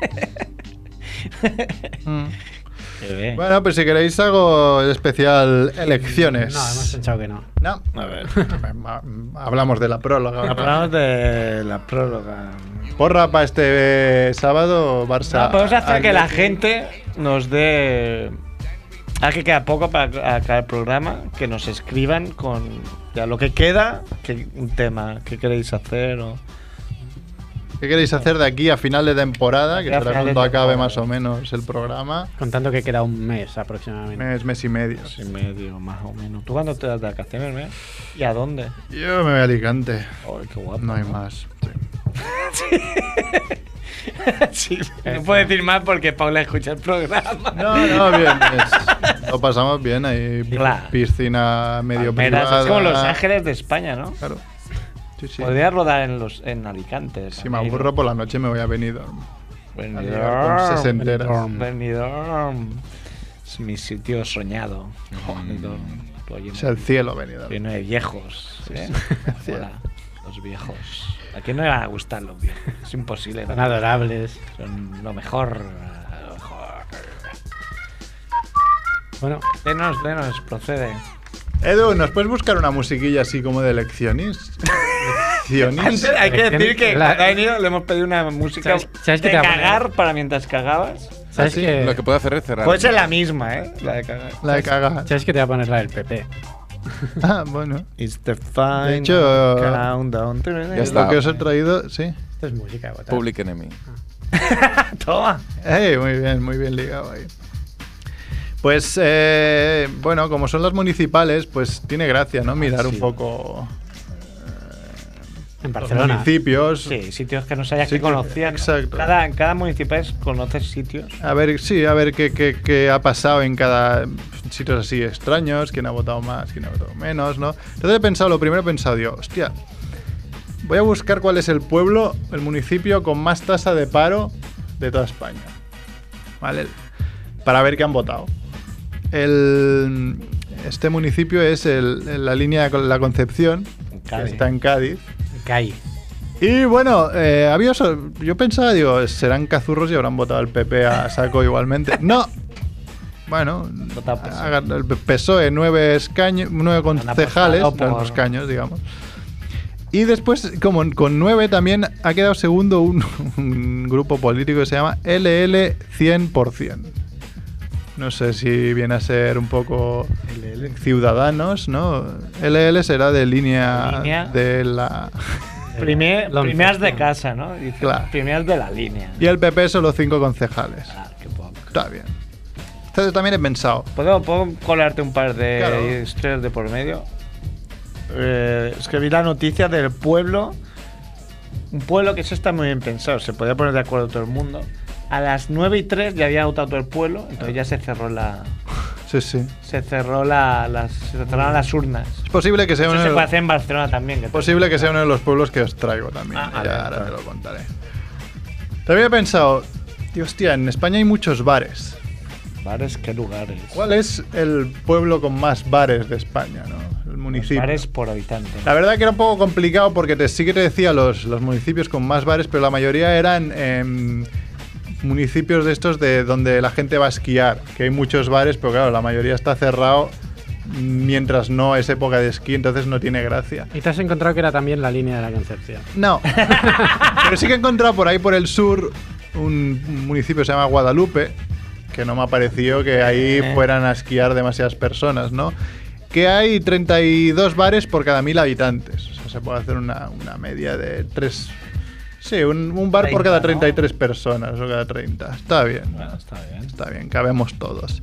Mm. Qué bien. Bueno, pues si queréis algo especial, elecciones. No, hemos pensado que no. No. A ver. Hablamos de la próloga. Hablamos de la próloga. Porra para este sábado, Barça. No, podemos hacer que la Athletic. gente nos dé. Ahora que queda poco para acabar el programa, que nos escriban con ya lo que queda, un tema que queréis hacer o. ¿Qué queréis hacer de aquí a final de temporada? Que A será final de cuando acabe temporada. más o menos el programa. Contando que queda un mes aproximadamente. Mes y medio. Y medio, más o menos. ¿Tú cuándo te das de vacaciones, me? ¿Y a dónde? Yo me voy a Alicante. Ay, qué guapo. No hay más. Sí. Sí, no puedo decir más porque Paula escucha el programa. No, bien. Lo pasamos bien. Hay Claro. piscina medio Palmeras, privada. es como Los Ángeles de España, ¿no? Claro. Sí. Podría rodar en Alicante. Si me aburro por la noche me voy a Benidorm. Con Benidorm. 60. Benidorm. Es mi sitio soñado. Benidorm. Todo lleno, Es el cielo Benidorm. lleno de viejos. ¿eh? Mola, los viejos. ¿A quién no le van a gustar los viejos? Es imposible. Son ¿no? adorables. Son lo mejor. Lo mejor. Bueno, Denos, procede. Edu, ¿nos puedes buscar una musiquilla así como de lecciones? Antes hay que decir que La- cuando ha venido le hemos pedido una música ¿Sabes qué de te va a poner? cagar para mientras cagabas. ¿sabes que Lo que puedo hacer es cerrar. Puede ser la misma, ¿eh? La de cagar. La de cagar. ¿Sabes que te va a poner la del PP? Ah, bueno. It's the final De hecho, countdown. Ya está. Lo que os he traído, sí. Esto es música, botas. Public Enemy. Toma. Muy bien ligado ahí. Pues, bueno, como son las municipales, pues tiene gracia, ¿no? Mirar un poco En los Barcelona. municipios. Sí, sitios que no sabías Sí, que conocían. exacto. En cada municipio conoces sitios. A ver, sí, a ver qué ha pasado en cada sitios así extraños, quién ha votado más, quién ha votado menos, ¿no? Entonces lo primero he pensado, digo, hostia, voy a buscar cuál es el pueblo, el municipio con más tasa de paro de toda España. ¿Vale? Para ver qué han votado. Este municipio es la línea de la Concepción, que Cádiz. está en Cádiz. Calle. Y bueno, yo pensaba, digo, serán cazurros y habrán votado el PP a saco igualmente. No, Bueno, Vota PSOE. hagan el PSOE 9 escaños, 9 concejales, apostado por- los escaños, digamos. Y después, como con 9 también ha quedado segundo un grupo político que se llama LL 100%. No sé si viene a ser un poco Ciudadanos, ¿no? LL será de línea de la... Primeras de casa, ¿no? Dice, Claro. Primeras de la línea. Y el PP solo 5 concejales. Ah, qué poco. Está bien. Entonces también he pensado. ¿Puedo colarte un par de Claro. historias de por medio? Es que vi la noticia del pueblo. Un pueblo que eso está muy bien pensado. Se podía poner de acuerdo todo el mundo. A las 9:03 ya había votado todo el pueblo. Entonces ya se cerró la. Sí, sí. Se cerraron las urnas. Es posible que sea Eso uno se de puede los, hacer en Barcelona también. posible que sea uno de los pueblos que os traigo también. Ah, Ya vale, ahora vale. te lo contaré. También he pensado, tío, hostia, en España hay muchos bares. Bares, ¿qué lugares? ¿Cuál es el pueblo con más bares de España, no? El municipio. Bares por habitante. La verdad que era un poco complicado porque sí que te decía los municipios con más bares, pero la mayoría eran municipios de estos de donde la gente va a esquiar, que hay muchos bares, pero claro, la mayoría está cerrado mientras no es época de esquí, entonces no tiene gracia. Y te has encontrado que era también la línea de la Concepción. No, pero sí que he encontrado por ahí por el sur un municipio que se llama Guadalupe, que no me ha parecido que ahí fueran a esquiar demasiadas personas, ¿no? Que hay 32 bares por cada 1000 habitantes. O sea, se puede hacer una media de 3... Sí, un bar por 30, cada ¿no? 33 personas o cada 30. Está bien. Bueno, está bien. Está bien, cabemos todos.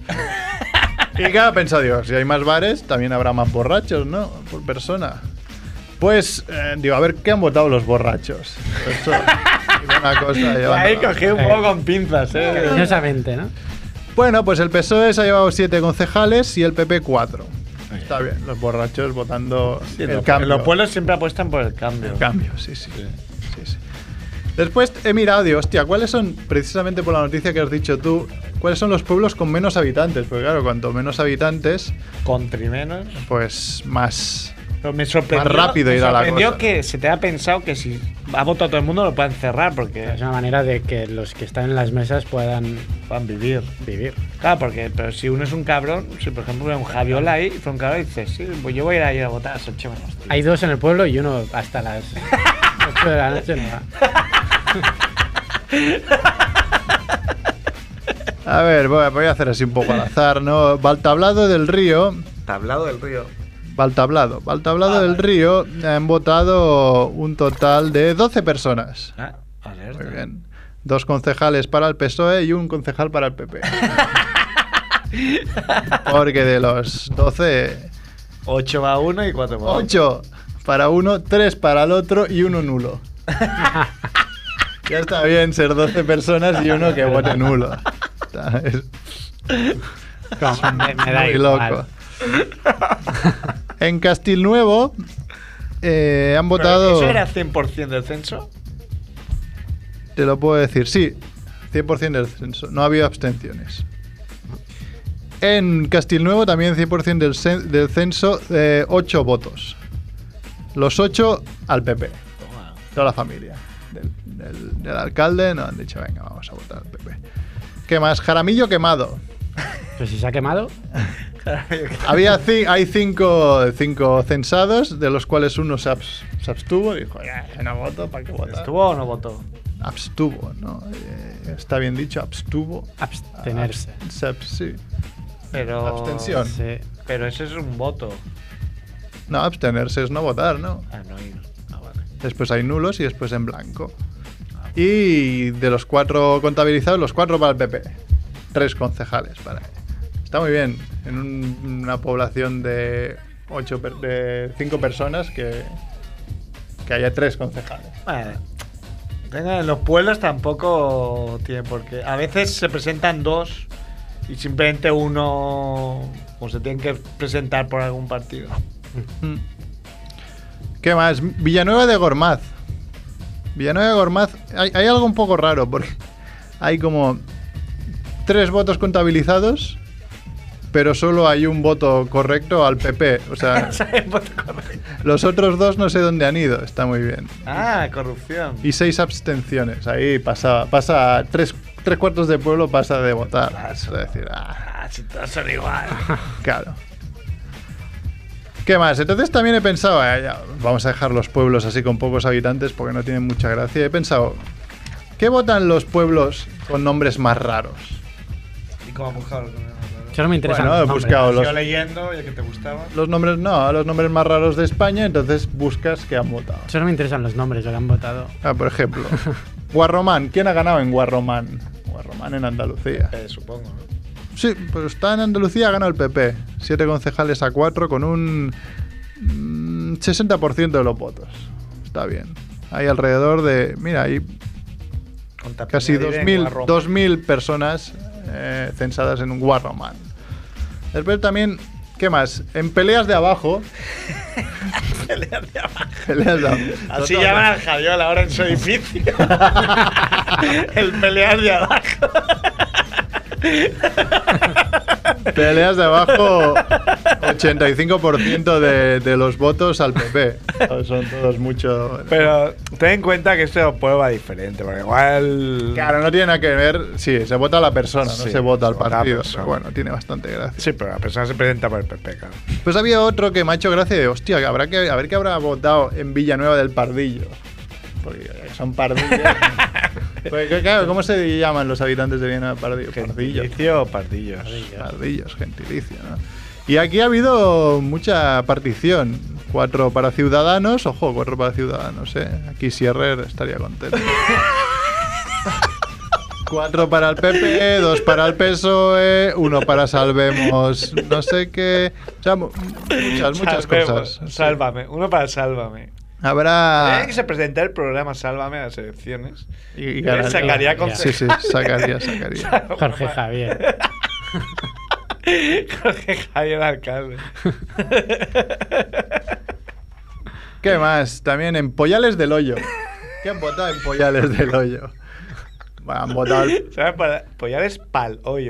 Y claro, he pensado, digo, si hay más bares, también habrá más borrachos, ¿no? Por persona. Pues, digo, a ver, ¿qué han votado los borrachos? Eso, una cosa llevando- Ahí cogí un poco con pinzas, Cariñosamente, ¿no? Bueno, pues el PSOE se ha llevado 7 concejales y el PP 4. Está bien, los borrachos votando el cambio. Los pueblos siempre apuestan por el cambio. El cambio, sí, sí. Sí, sí. Después he mirado, digo, hostia, ¿cuáles son, precisamente por la noticia que has dicho tú, cuáles son los pueblos con menos habitantes? Porque claro, cuanto menos habitantes, Country menos. pues más... Pero me sorprendió, Más rápido irá la sorprendió cosa. que se te ha pensado que si ha votado todo el mundo lo puedan cerrar porque Es una manera de que los que están en las mesas puedan van a vivir. vivir. Claro, porque pero si uno es un cabrón, si por ejemplo hubiera un Javiola ahí, fue un cabrón y dice, sí, pues yo voy a ir a votar a las 8 menos. tío". Hay 2 en el pueblo y uno hasta las 8 de la noche no va. A ver, voy a hacer así un poco al azar, ¿no? Valtablado del Río... Tablado del río. Valtablado del Río han votado un total de 12 personas. Ah, alerta. Muy bien. 2 concejales para el PSOE y un concejal para el PP. Porque de los 12, 8 va uno y 4 va 8 para uno, 3 para el otro y uno nulo. Ya está bien ser 12 personas y uno que vote nulo. Es Me da muy igual. loco. En Castilnuevo han Pero, votado... ¿eso era 100% del censo? Te lo puedo decir, sí, 100% del censo. No ha habido abstenciones. En Castilnuevo también 100% del censo, 8 votos. Los 8 al PP. Toda la familia. Del alcalde nos han dicho, venga, vamos a votar al PP. ¿Qué más? Jaramillo quemado. Pero si se ha quemado, Hay 5 censados, de los cuales uno se abstuvo. Dijo, ya no voto, ¿para qué votar? ¿Estuvo o no votó? Abstuvo, ¿no? Está bien dicho, abstuvo. abstenerse. Sí. Pero. Abstención. Sí. Pero ese es un voto. No, abstenerse es no votar, ¿no? Ah, no ir. Ah, vale. Después hay nulos y después en blanco. Y de los 4 contabilizados, los 4 para el PP. 3 concejales para él. Está muy bien. En una población de 5 personas que haya 3 concejales. Bueno, en los pueblos tampoco tiene por qué. A veces se presentan 2 y simplemente uno o se tienen que presentar por algún partido. ¿Qué más? Villanueva de Gormaz. Villanueva de Gormaz. Hay algo un poco raro porque hay como 3 votos contabilizados, pero solo hay un voto correcto al PP. O sea, los otros 2 no sé dónde han ido. Está muy bien. Ah, corrupción. Y 6 abstenciones. Ahí pasa 3 cuartos de pueblo pasa de votar. Es decir, Si todos son igual. Claro. ¿Qué más? Entonces también he pensado, ya, vamos a dejar los pueblos así con pocos habitantes porque no tienen mucha gracia. He pensado, ¿qué votan los pueblos con nombres más raros? ¿Y cómo has buscado los nombres? Solo me interesan Bueno, he los nombres. buscado Yo los, leyendo y el que te gustaba. los nombres, no, los nombres más raros de España, entonces buscas qué han votado. Solo me interesan los nombres, lo que han votado. Por ejemplo, Guarromán. ¿Quién ha ganado en Guarromán? Guarromán en Andalucía. Supongo, ¿no? Sí, pues está en Andalucía, ha ganado el PP. 7 concejales a 4 con un 60% de los votos. Está bien. Hay alrededor de... Mira, hay casi 2.000 personas censadas en un Guarromán. Después también, ¿qué más? En peleas de abajo... Peleas de abajo. Peleas de abajo. Así llaman al Javiola ahora en su edificio. El pelear de abajo. Peleas de abajo, 85% de los votos al PP. Son todos mucho... Pero ten en cuenta que esto es un pueblo diferente, porque igual... Claro, no tiene nada que ver. Sí, se vota a la persona, no Sí, se vota al se vota a la partido. persona. Pero bueno, tiene bastante gracia. Sí, pero la persona se presenta por el PP, claro. Pues había otro que me ha hecho gracia de, hostia, a ver qué habrá votado en Villanueva del Pardillo. Porque son pardillos. Pues, claro, ¿cómo se llaman los habitantes de Villanueva del Pardillo? Pardillos. ¿Gentilicio o pardillos? Pardillos, gentilicio, ¿no? Y aquí ha habido mucha partición. 4 para Ciudadanos, ojo, 4 para Ciudadanos, ¿eh? Aquí Sierrer estaría contento. 4 para el PP, 2 para el PSOE, 1 para Salvemos, no sé qué. O sea, muchas Salvemos, cosas. Sálvame, uno para Sálvame. Habrá. Que se presenta el programa Sálvame a las elecciones. Y sacaría con- Sí, sí, sacaría. Jorge Javier. Jorge Javier alcalde. ¿Qué más? También en Pollales del Hoyo. ¿Qué han votado en Pollales del Hoyo? Bueno, han votado ¿Sabes? Pollales pal hoyo.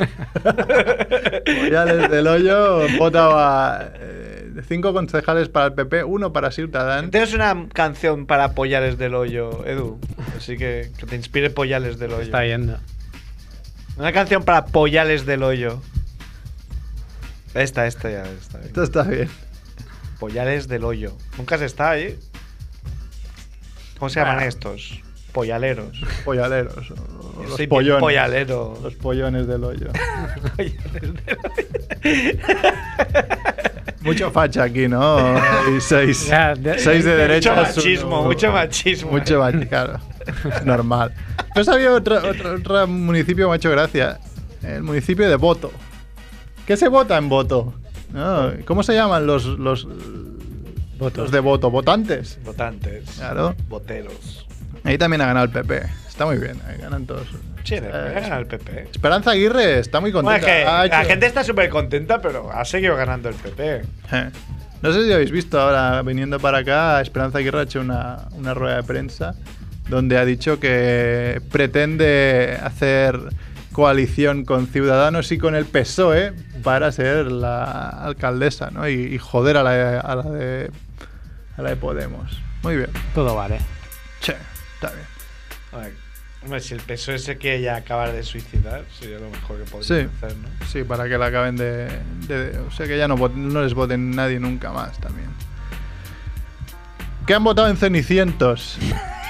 Pollales del Hoyo. Han votado a 5 concejales para el PP, 1 para Ciudadanos. Tienes una canción para Pollales del Hoyo, Edu. Así que te inspire Pollales del Hoyo. Está viendo. Una canción para Pollales del Hoyo. Esta ya está bien. Esto está bien. Pollales del Hoyo. ¿Nunca has estado ahí? ¿Cómo se llaman estos? Pollaleros. Pollaleros. Yo Los soy bien pollones. pollalero. Los pollones del hoyo. Pollales del Hoyo. Mucho facha aquí, ¿no? Y 6 Ya, de Mucho derecha. machismo, mucho machismo. Mucho machismo, claro. Es normal. Pues había otro municipio que me ha hecho gracia. El municipio de Boto. ¿Qué se vota en Boto? No, ¿cómo se llaman los de Boto? ¿Votantes? Votantes. Claro. Boteros. Ahí también ha ganado el PP. Está muy bien, ahí ganan todos. Sí, gana el PP. Esperanza Aguirre está muy Bueno, contenta. es que Ha hecho- la gente está súper contenta, pero ha seguido ganando el PP. No sé si habéis visto ahora, viniendo para acá, Esperanza Aguirre ha hecho una rueda de prensa donde ha dicho que pretende hacer coalición con Ciudadanos y con el PSOE para ser la alcaldesa, ¿no? Y joder a la de Podemos. Muy bien. Todo vale. Che, está bien. A ver, hombre, si el PSOE se quiere ya acabar de suicidar, sería lo mejor que Sí. podría hacer, ¿no? Sí, para que la acaben o sea, que ya no les voten nadie nunca más también. ¿Qué han votado en Cenicientos?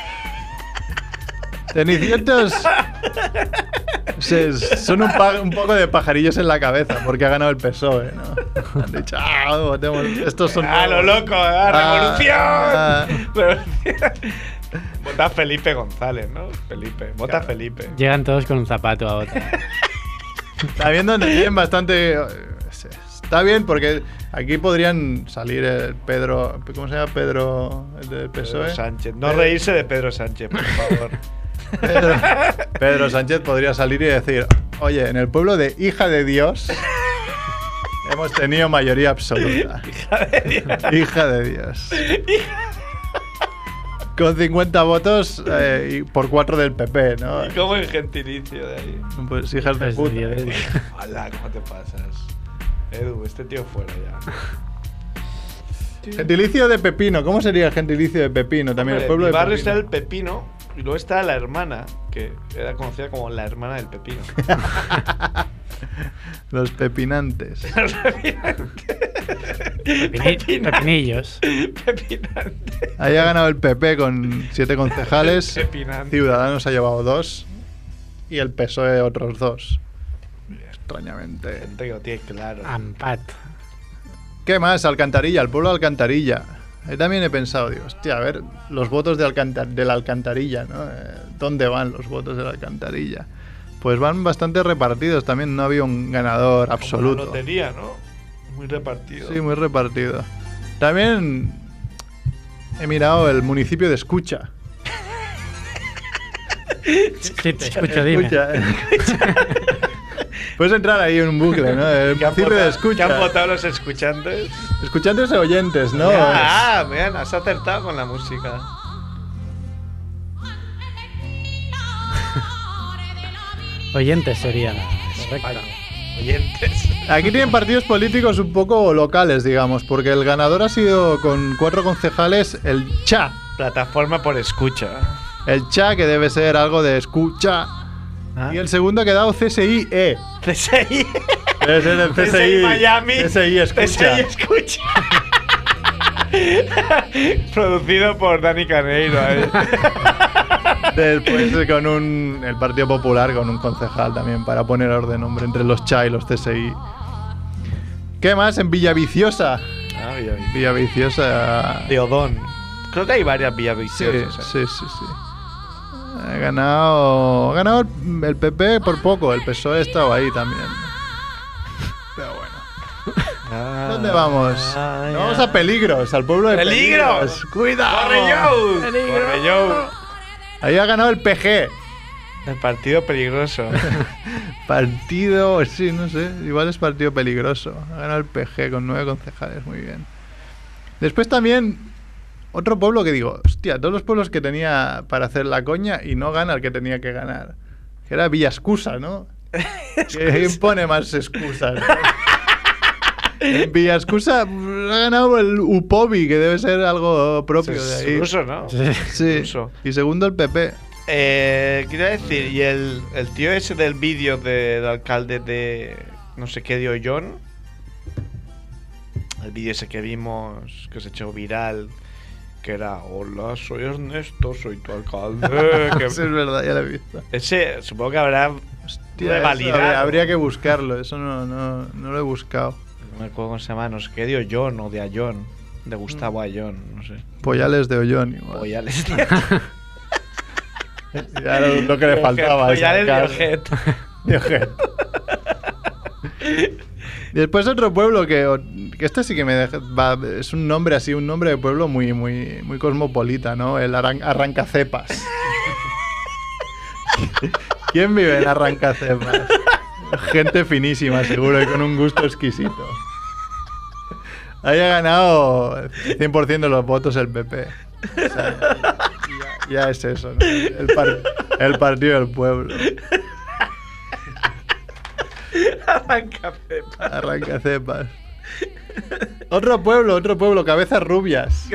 Cenicientos son un poco de pajarillos en la cabeza porque ha ganado el PSOE, ¿no? Han dicho, votemos, estos son ¡Ah, lo nuevos". loco! ¡Revolución! Ah. Revolución. Vota Felipe González, ¿no? Felipe. Vota Felipe. Llegan todos con un zapato a votar. Está bien donde tienen bastante... Está bien porque aquí podrían salir el Pedro... ¿Cómo se llama? Pedro, el del PSOE. Pedro Sánchez. No reírse de Pedro Sánchez, por favor. Pedro Sánchez podría salir y decir, oye, en el pueblo de Hija de Dios hemos tenido mayoría absoluta. Hija de Dios. Con 50 votos y por 4 del PP, ¿no? ¿Y cómo el gentilicio de ahí? Pues hijas de Pues puta. Hola, ¿cómo te pasas? Edu, este tío fuera ya. Gentilicio de Pepino. ¿Cómo sería el gentilicio de Pepino? También Hombre, el pueblo mi de barrio Pepino. está el Pepino y luego está la hermana, que era conocida como la hermana del Pepino. Los pepinantes. Pepinillos. Pepinante. Ahí ha ganado el PP con 7 concejales. Pepinante. Ciudadanos ha llevado 2 y el PSOE otros 2. Extrañamente. Gente que lo tiene claro. Ampat. ¿Qué más? Alcantarilla, el pueblo de Alcantarilla. Ahí también he pensado, digo, hostia, a ver, los votos de la Alcantarilla, ¿no? ¿Dónde van los votos de la Alcantarilla? Pues van bastante repartidos también, no había un ganador absoluto. Como la lotería, ¿no? Muy repartido. Sí, muy repartido. También he mirado el municipio de Escucha. Sí, te escucho, dime. Puedes entrar ahí en un bucle, ¿no? El municipio de ¿Qué Escucha. han votado los escuchantes? Escuchantes e oyentes, ¿no? Vean, has acertado con la música. Oyentes sería. Correcto. Oyentes. Aquí tienen partidos políticos un poco locales, digamos, porque el ganador ha sido con 4 concejales el CHA. Plataforma por escucha. El CHA, que debe ser algo de escucha. ¿Ah? Y el segundo ha quedado CSI-E. CSI. Debe ser el CSI. CSI Miami. CSI Escucha. CSI escucha. Producido por Dani Caneiro. Después con el Partido Popular, con un concejal también, para poner orden nombre entre los CHA y los CSI. ¿Qué más? En Villaviciosa. Villaviciosa. De Odón. Creo que hay varias Sí, Villaviciosas. sí. Ha ganado el PP por poco, el PSOE estaba ahí también. Pero bueno. ¿Dónde vamos? Vamos a Peligros, al pueblo de Peligros. ¡Cuidado! ¡Corre Joe! ¡Corre Joe! Ahí ha ganado el PG. El partido peligroso. Partido, sí, no sé, igual es partido peligroso. Ha ganado el PG con 9 concejales, muy bien. Después también otro pueblo que digo, hostia, todos los pueblos que tenía para hacer la coña y no gana el que tenía que ganar. Que era Villascusa, ¿no? ¿Quién pone más excusas? En Villascusa ha ganado el UPOBI, que debe ser algo propio de ahí. Es ruso, ¿no? Sí. Ruso. Y segundo el PP. Quería decir, y el tío ese del vídeo del alcalde de no sé qué de Ollón, el vídeo ese que vimos, que se echó viral, que era: hola, soy Ernesto, soy tu alcalde. Que Eso es verdad, ya lo he visto. ese, supongo que habrá Hostia, eso revalidado. habría que buscarlo, eso no lo he buscado. No me acuerdo cómo se llama, no sé qué, de Ollón o de Ayón, de Gustavo Ayón, no sé. Pollales de Ollón igual. Pollales Ya lo que le faltaba. Pollales de sacar. Ojet. De Ojet. Después otro pueblo que este sí que me deja, es un nombre así, un nombre de pueblo muy cosmopolita, ¿no? El Arrancacepas. ¿Quién vive en Arrancacepas? Gente finísima, seguro, y con un gusto exquisito. Ahí ha ganado 100% de los votos el PP. O sea, ya es eso, ¿no? El partido del pueblo. Arrancacepas. Otro pueblo, Cabezas Rubias.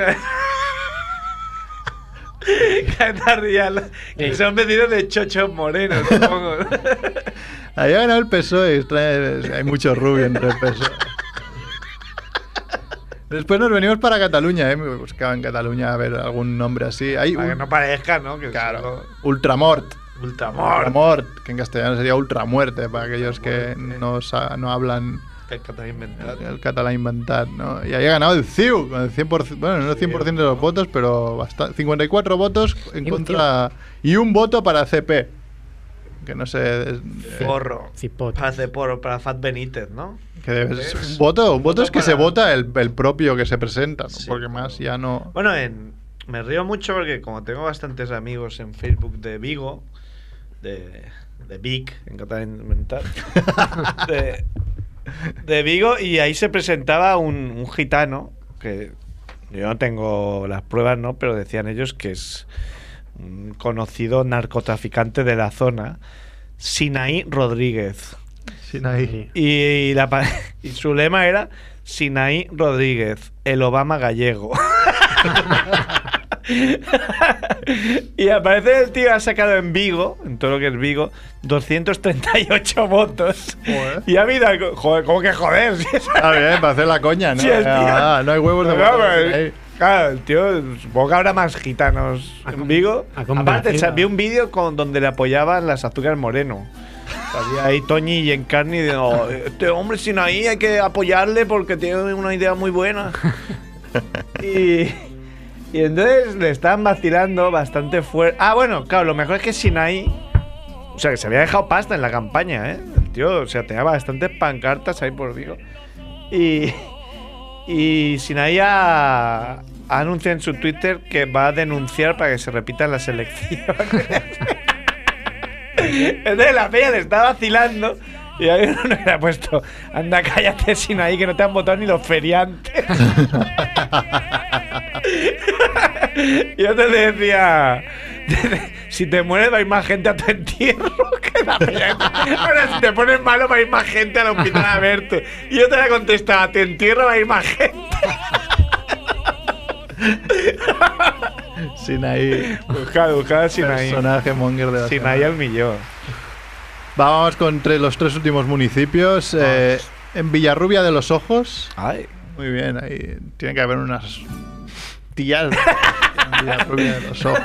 Catarrial. Que son vecinos de chochos morenos, supongo. Ahí ha ganado el PSOE. Hay mucho rubio entre el PSOE. Después nos venimos para Cataluña, me buscaba en Cataluña a ver algún nombre así. Hay Para que no parezca, ¿no? Que claro, Ultramort. Ultramor. Ultramort, que en castellano sería ultramuerte para aquellos que no hablan El catalán inventado. el catalán inventado, ¿no? Y ahí ha ganado el CiU con el 100%, bueno, no el 100% de los votos, pero 54 votos en contra y un voto para CP. Que no sé, Porro. Cipot. Para hacer porro, para Fat Benítez, ¿no? que debe ser un voto es que para- se vota el propio que se presenta, ¿no? Sí, Porque pero- más ya no. Bueno, me río mucho porque como tengo bastantes amigos en Facebook de Vigo, de Vic, en catalán inventado, de Vigo, y ahí se presentaba un gitano, que yo no tengo las pruebas, ¿no? Pero decían ellos que es un conocido narcotraficante de la zona, Sinaí Rodríguez. Sin ahí. Y su lema era: Sinaí Rodríguez, el Obama gallego. Y aparece el tío, ha sacado en Vigo, en todo lo que es Vigo, 238 votos. Joder. Y ha habido algo. Joder, ¿cómo que joder? Si es- Está bien, para hacer la coña, ¿no? Sí, el tío. No hay huevos de Claro, botones pero- ahí. claro, el tío, supongo que habrá más gitanos en Vigo. ha convencido. Aparte, vi un vídeo donde le apoyaban las Azúcar Moreno. Había ahí Toñi y Encarni diciendo: este hombre sin ahí hay que apoyarle porque tiene una idea muy buena. y entonces le estaban vacilando bastante fuerte. Ah, bueno, claro, lo mejor es que Sinaí, o sea, que se había dejado pasta en la campaña, ¿eh? El tío, o sea, tenía bastantes pancartas ahí por Vigo. Y Sinaí ha anunciado en su Twitter que va a denunciar para que se repitan las elecciones. Entonces la peña le está vacilando y hay uno que le ha puesto: anda, cállate, Sinaí, que no te han votado ni los feriantes. Y otro le decía: si te mueres va a ir más gente a tu entierro. Que la peña. Ahora, si te pones malo va a ir más gente al hospital a verte. Y otro le ha contestado: a tu entierro va a ir más gente. Sinaí, Buscad Sinaí. personaje monger de la Sinaí semana. al millón. Vamos con los tres últimos municipios. En Villarrubia de los Ojos. Ay. Muy bien, ahí tiene que haber unas tías en Villarrubia de los Ojos.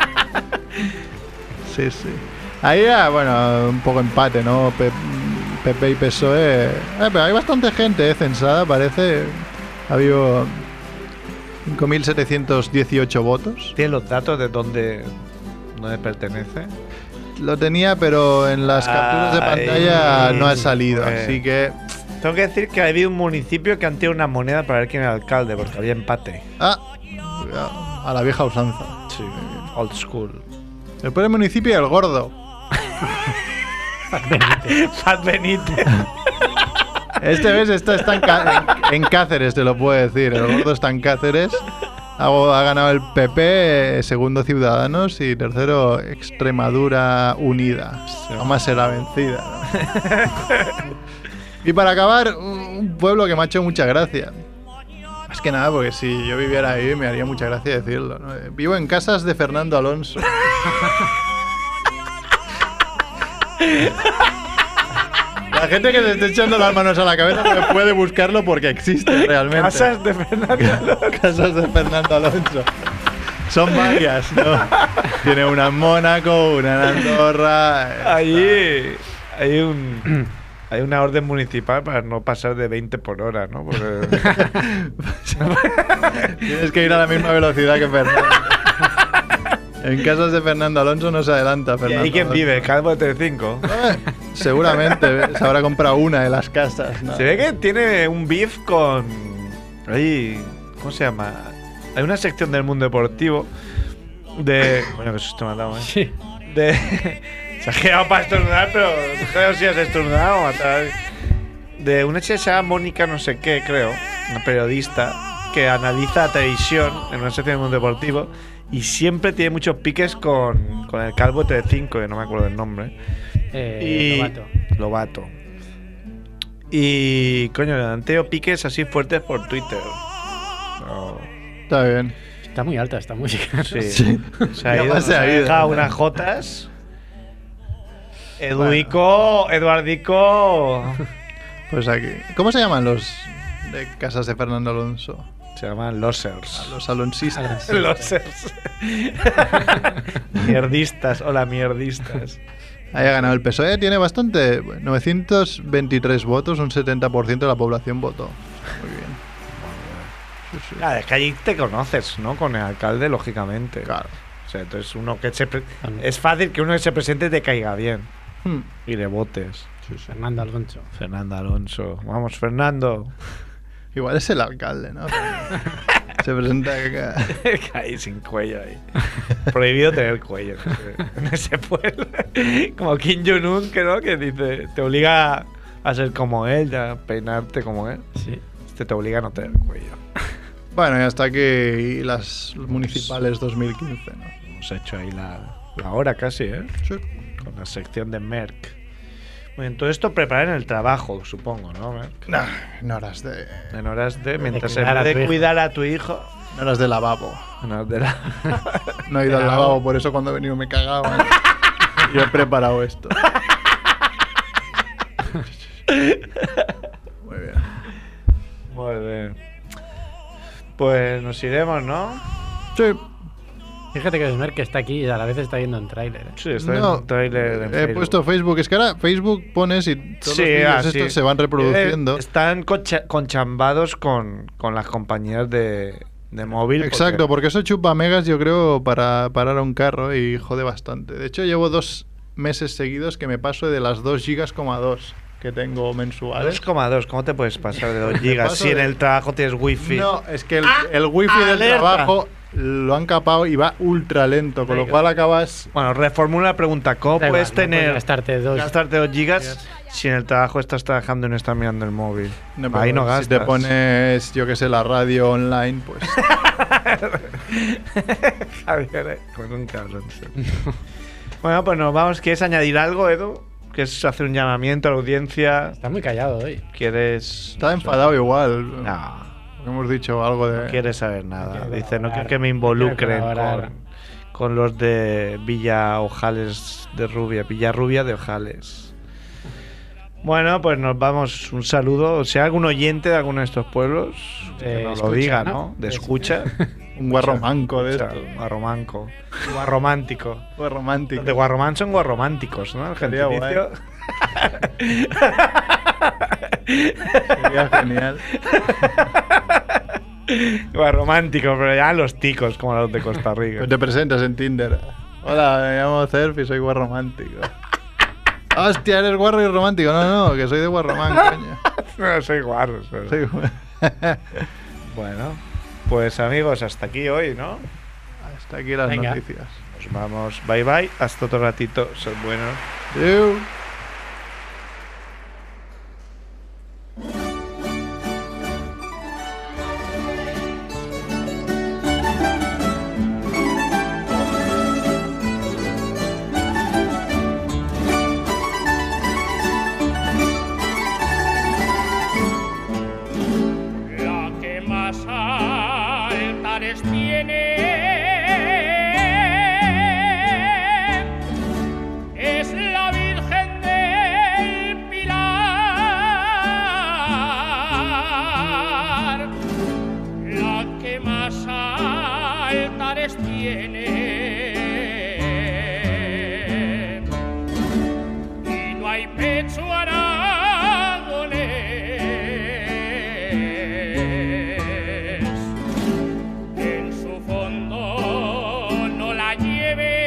Sí, sí. Ahí, bueno, un poco empate, ¿no? PP y PSOE. Pero hay bastante gente censada, parece. Ha habido 5.718 votos. ¿Tiene los datos de dónde pertenece? Lo tenía, pero en las capturas de pantalla no ha salido. Pues. Así que. Tengo que decir que ha habido un municipio que han tirado una moneda para ver quién era el alcalde, porque había empate. Cuidado, a la vieja usanza. Sí, old school. El primer municipio, el Gordo. Fat Benítez. Este ves, está en Cáceres, te lo puedo decir. El Gordo está en Cáceres. Ha ganado el PP, segundo Ciudadanos y tercero Extremadura Unida. Jamás será vencida, ¿no? Y para acabar, un pueblo que me ha hecho mucha gracia. Más que nada porque si yo viviera ahí me haría mucha gracia decirlo, ¿no? Vivo en Casas de Fernando Alonso. La gente que se esté echando las manos a la cabeza puede buscarlo porque existe realmente. Casas de Fernando Alonso. Casas de Fernando Alonso. Son varias, ¿no? Tiene una en Mónaco, una en Andorra. Allí hay una orden municipal para no pasar de 20 por hora, ¿no? Porque Tienes que ir a la misma velocidad que Fernando. En Casas de Fernando Alonso no se adelanta ¿Y Fernando ahí quién Alonso. vive? Calvo de Telecinco. Seguramente se habrá comprado una de las casas, ¿no? Se ve que tiene un beef con. Ahí. ¿Cómo se llama? Hay una sección del mundo deportivo de. Bueno, que susto me ha dado, ¿eh? Sí. De. Se ha quedado para estornudar, pero no creo si has estornudado o matar. De una chica que se llama Mónica, no sé qué, creo. Una periodista que analiza la televisión en una sección del mundo deportivo y siempre tiene muchos piques con el calvo de Telecinco, que no me acuerdo del nombre. Lobato. Lobato. Y coño, han tenido piques así fuertes por Twitter. No. Está bien. Está muy alta esta música. Sí. Sí. Se ha Ya ido, más se ha ha ido. dejado unas jotas. Eduardico. Pues aquí. ¿Cómo se llaman los de Casas de Fernando Alonso? Se llaman losers. Los alonsistas. Losers. Mierdistas. Hola, mierdistas. Ahí ha ganado el PSOE. Tiene bastante. 923 votos, un 70% de la población votó. Muy bien. Sí, sí. Claro, es que allí te conoces, ¿no? Con el alcalde, lógicamente. Claro. O sea, entonces uno que es fácil que uno que se presente te caiga bien y le votes. Fernando Alonso. Fernando Alonso. Vamos, Fernando. Igual es el alcalde, ¿no? Se presenta acá. Ahí sin cuello ahí. Prohibido tener cuello en ese pueblo. Como Kim Jong-un, que no, que dice, te obliga a ser como él, a peinarte como él. Sí. Este te obliga a no tener cuello. Bueno, y hasta aquí las municipales 2015, ¿no? Hemos hecho ahí la hora casi, ¿eh? Sí. Con la sección de Merck. Muy bien, todo esto preparar en el trabajo, supongo, ¿no, Merck? En horas de. En horas de, mientras cuidar a tu de hijo. cuidar a tu hijo. En horas de lavabo. Bueno, No he ido al lavabo, por eso cuando he venido me he cagado. Yo he preparado esto. Muy bien. Muy bien. Pues nos iremos, ¿no? Sí. Fíjate que Smer que está aquí y a la vez está viendo en tráiler. Sí, está No, en un trailer en he Facebook. puesto Facebook. Es que ahora Facebook pones y todos los vídeos estos se van reproduciendo. Están conchambados con las compañías de móvil. Exacto, porque eso chupa megas, yo creo, para parar a un carro y jode bastante. De hecho, llevo 2 meses seguidos que me paso de las 2 gigas, que tengo mensuales. 2,2, ¿cómo te puedes pasar de 2 Me gigas paso si en de- el trabajo tienes wifi? No, es que el wifi del alerta. trabajo lo han capado y va ultra lento, con lo cual acabas... Bueno, reformula la pregunta. ¿Cómo Da igual, puedes no puedes tener gastarte gastarte 2 gigas si en el trabajo estás trabajando y no estás mirando el móvil? No, pero Ahí no gastas. si te pones, yo que sé, la radio online, pues... Javier, con un cabrón. Bueno, pues nos vamos. ¿Quieres añadir algo, Edu? ¿Quieres hacer un llamamiento a la audiencia? Está muy callado hoy. ¿Quieres...? Está enfadado igual. No. Hemos dicho algo de... No quiere saber nada. quiere Dice, no quiero colaborar. que me No involucren quiere colaborar. con los de Villa Ojales de Rubia. Villarrubia de Ojales. Bueno, pues nos vamos. Un saludo. Si hay algún oyente de alguno de estos pueblos, que nos lo escucha, diga, ¿no? ¿no? De escucha. Un guarromanco de Escucha, esto. Guarromanco. Guarromántico. Guarromántico. Los de Guarromán son guarrománticos, ¿no? El Sería gentilicio. Sería genial. Guarrománticos, pero ya los ticos, como los de Costa Rica. Pues te presentas en Tinder. Hola, me llamo Cerf y soy guarromántico. Hostia, eres guarro y romántico. No, que soy de Guarromán, coño. No, soy guarro. Soy... Soy Bueno, pues amigos, hasta aquí hoy, ¿no? Hasta aquí las Venga. noticias. Nos vamos. Bye bye. Hasta otro ratito. Sed buenos. Adiós. La que más altares tiene es la Virgen del Pilar. La que más altares tiene y no hay pecho en su fondo no la lleve,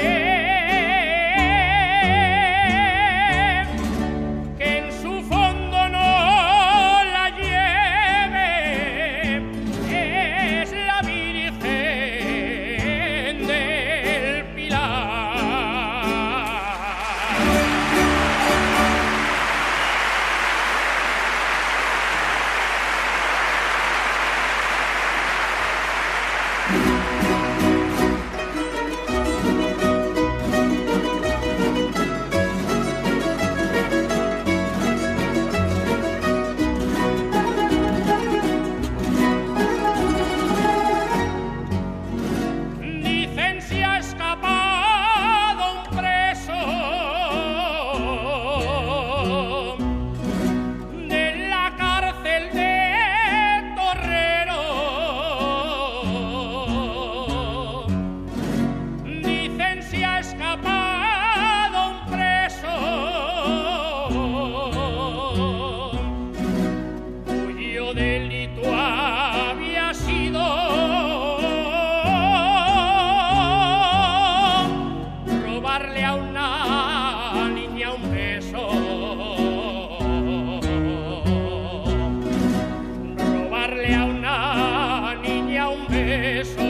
que en su fondo no la lleve, es la Virgen del Pilar. Dicen si ha escapado un preso de la cárcel de Torrero. Dicen si ha escapado un preso cuyo delito había sido robarle a una niña un beso. Robarle a una niña un beso.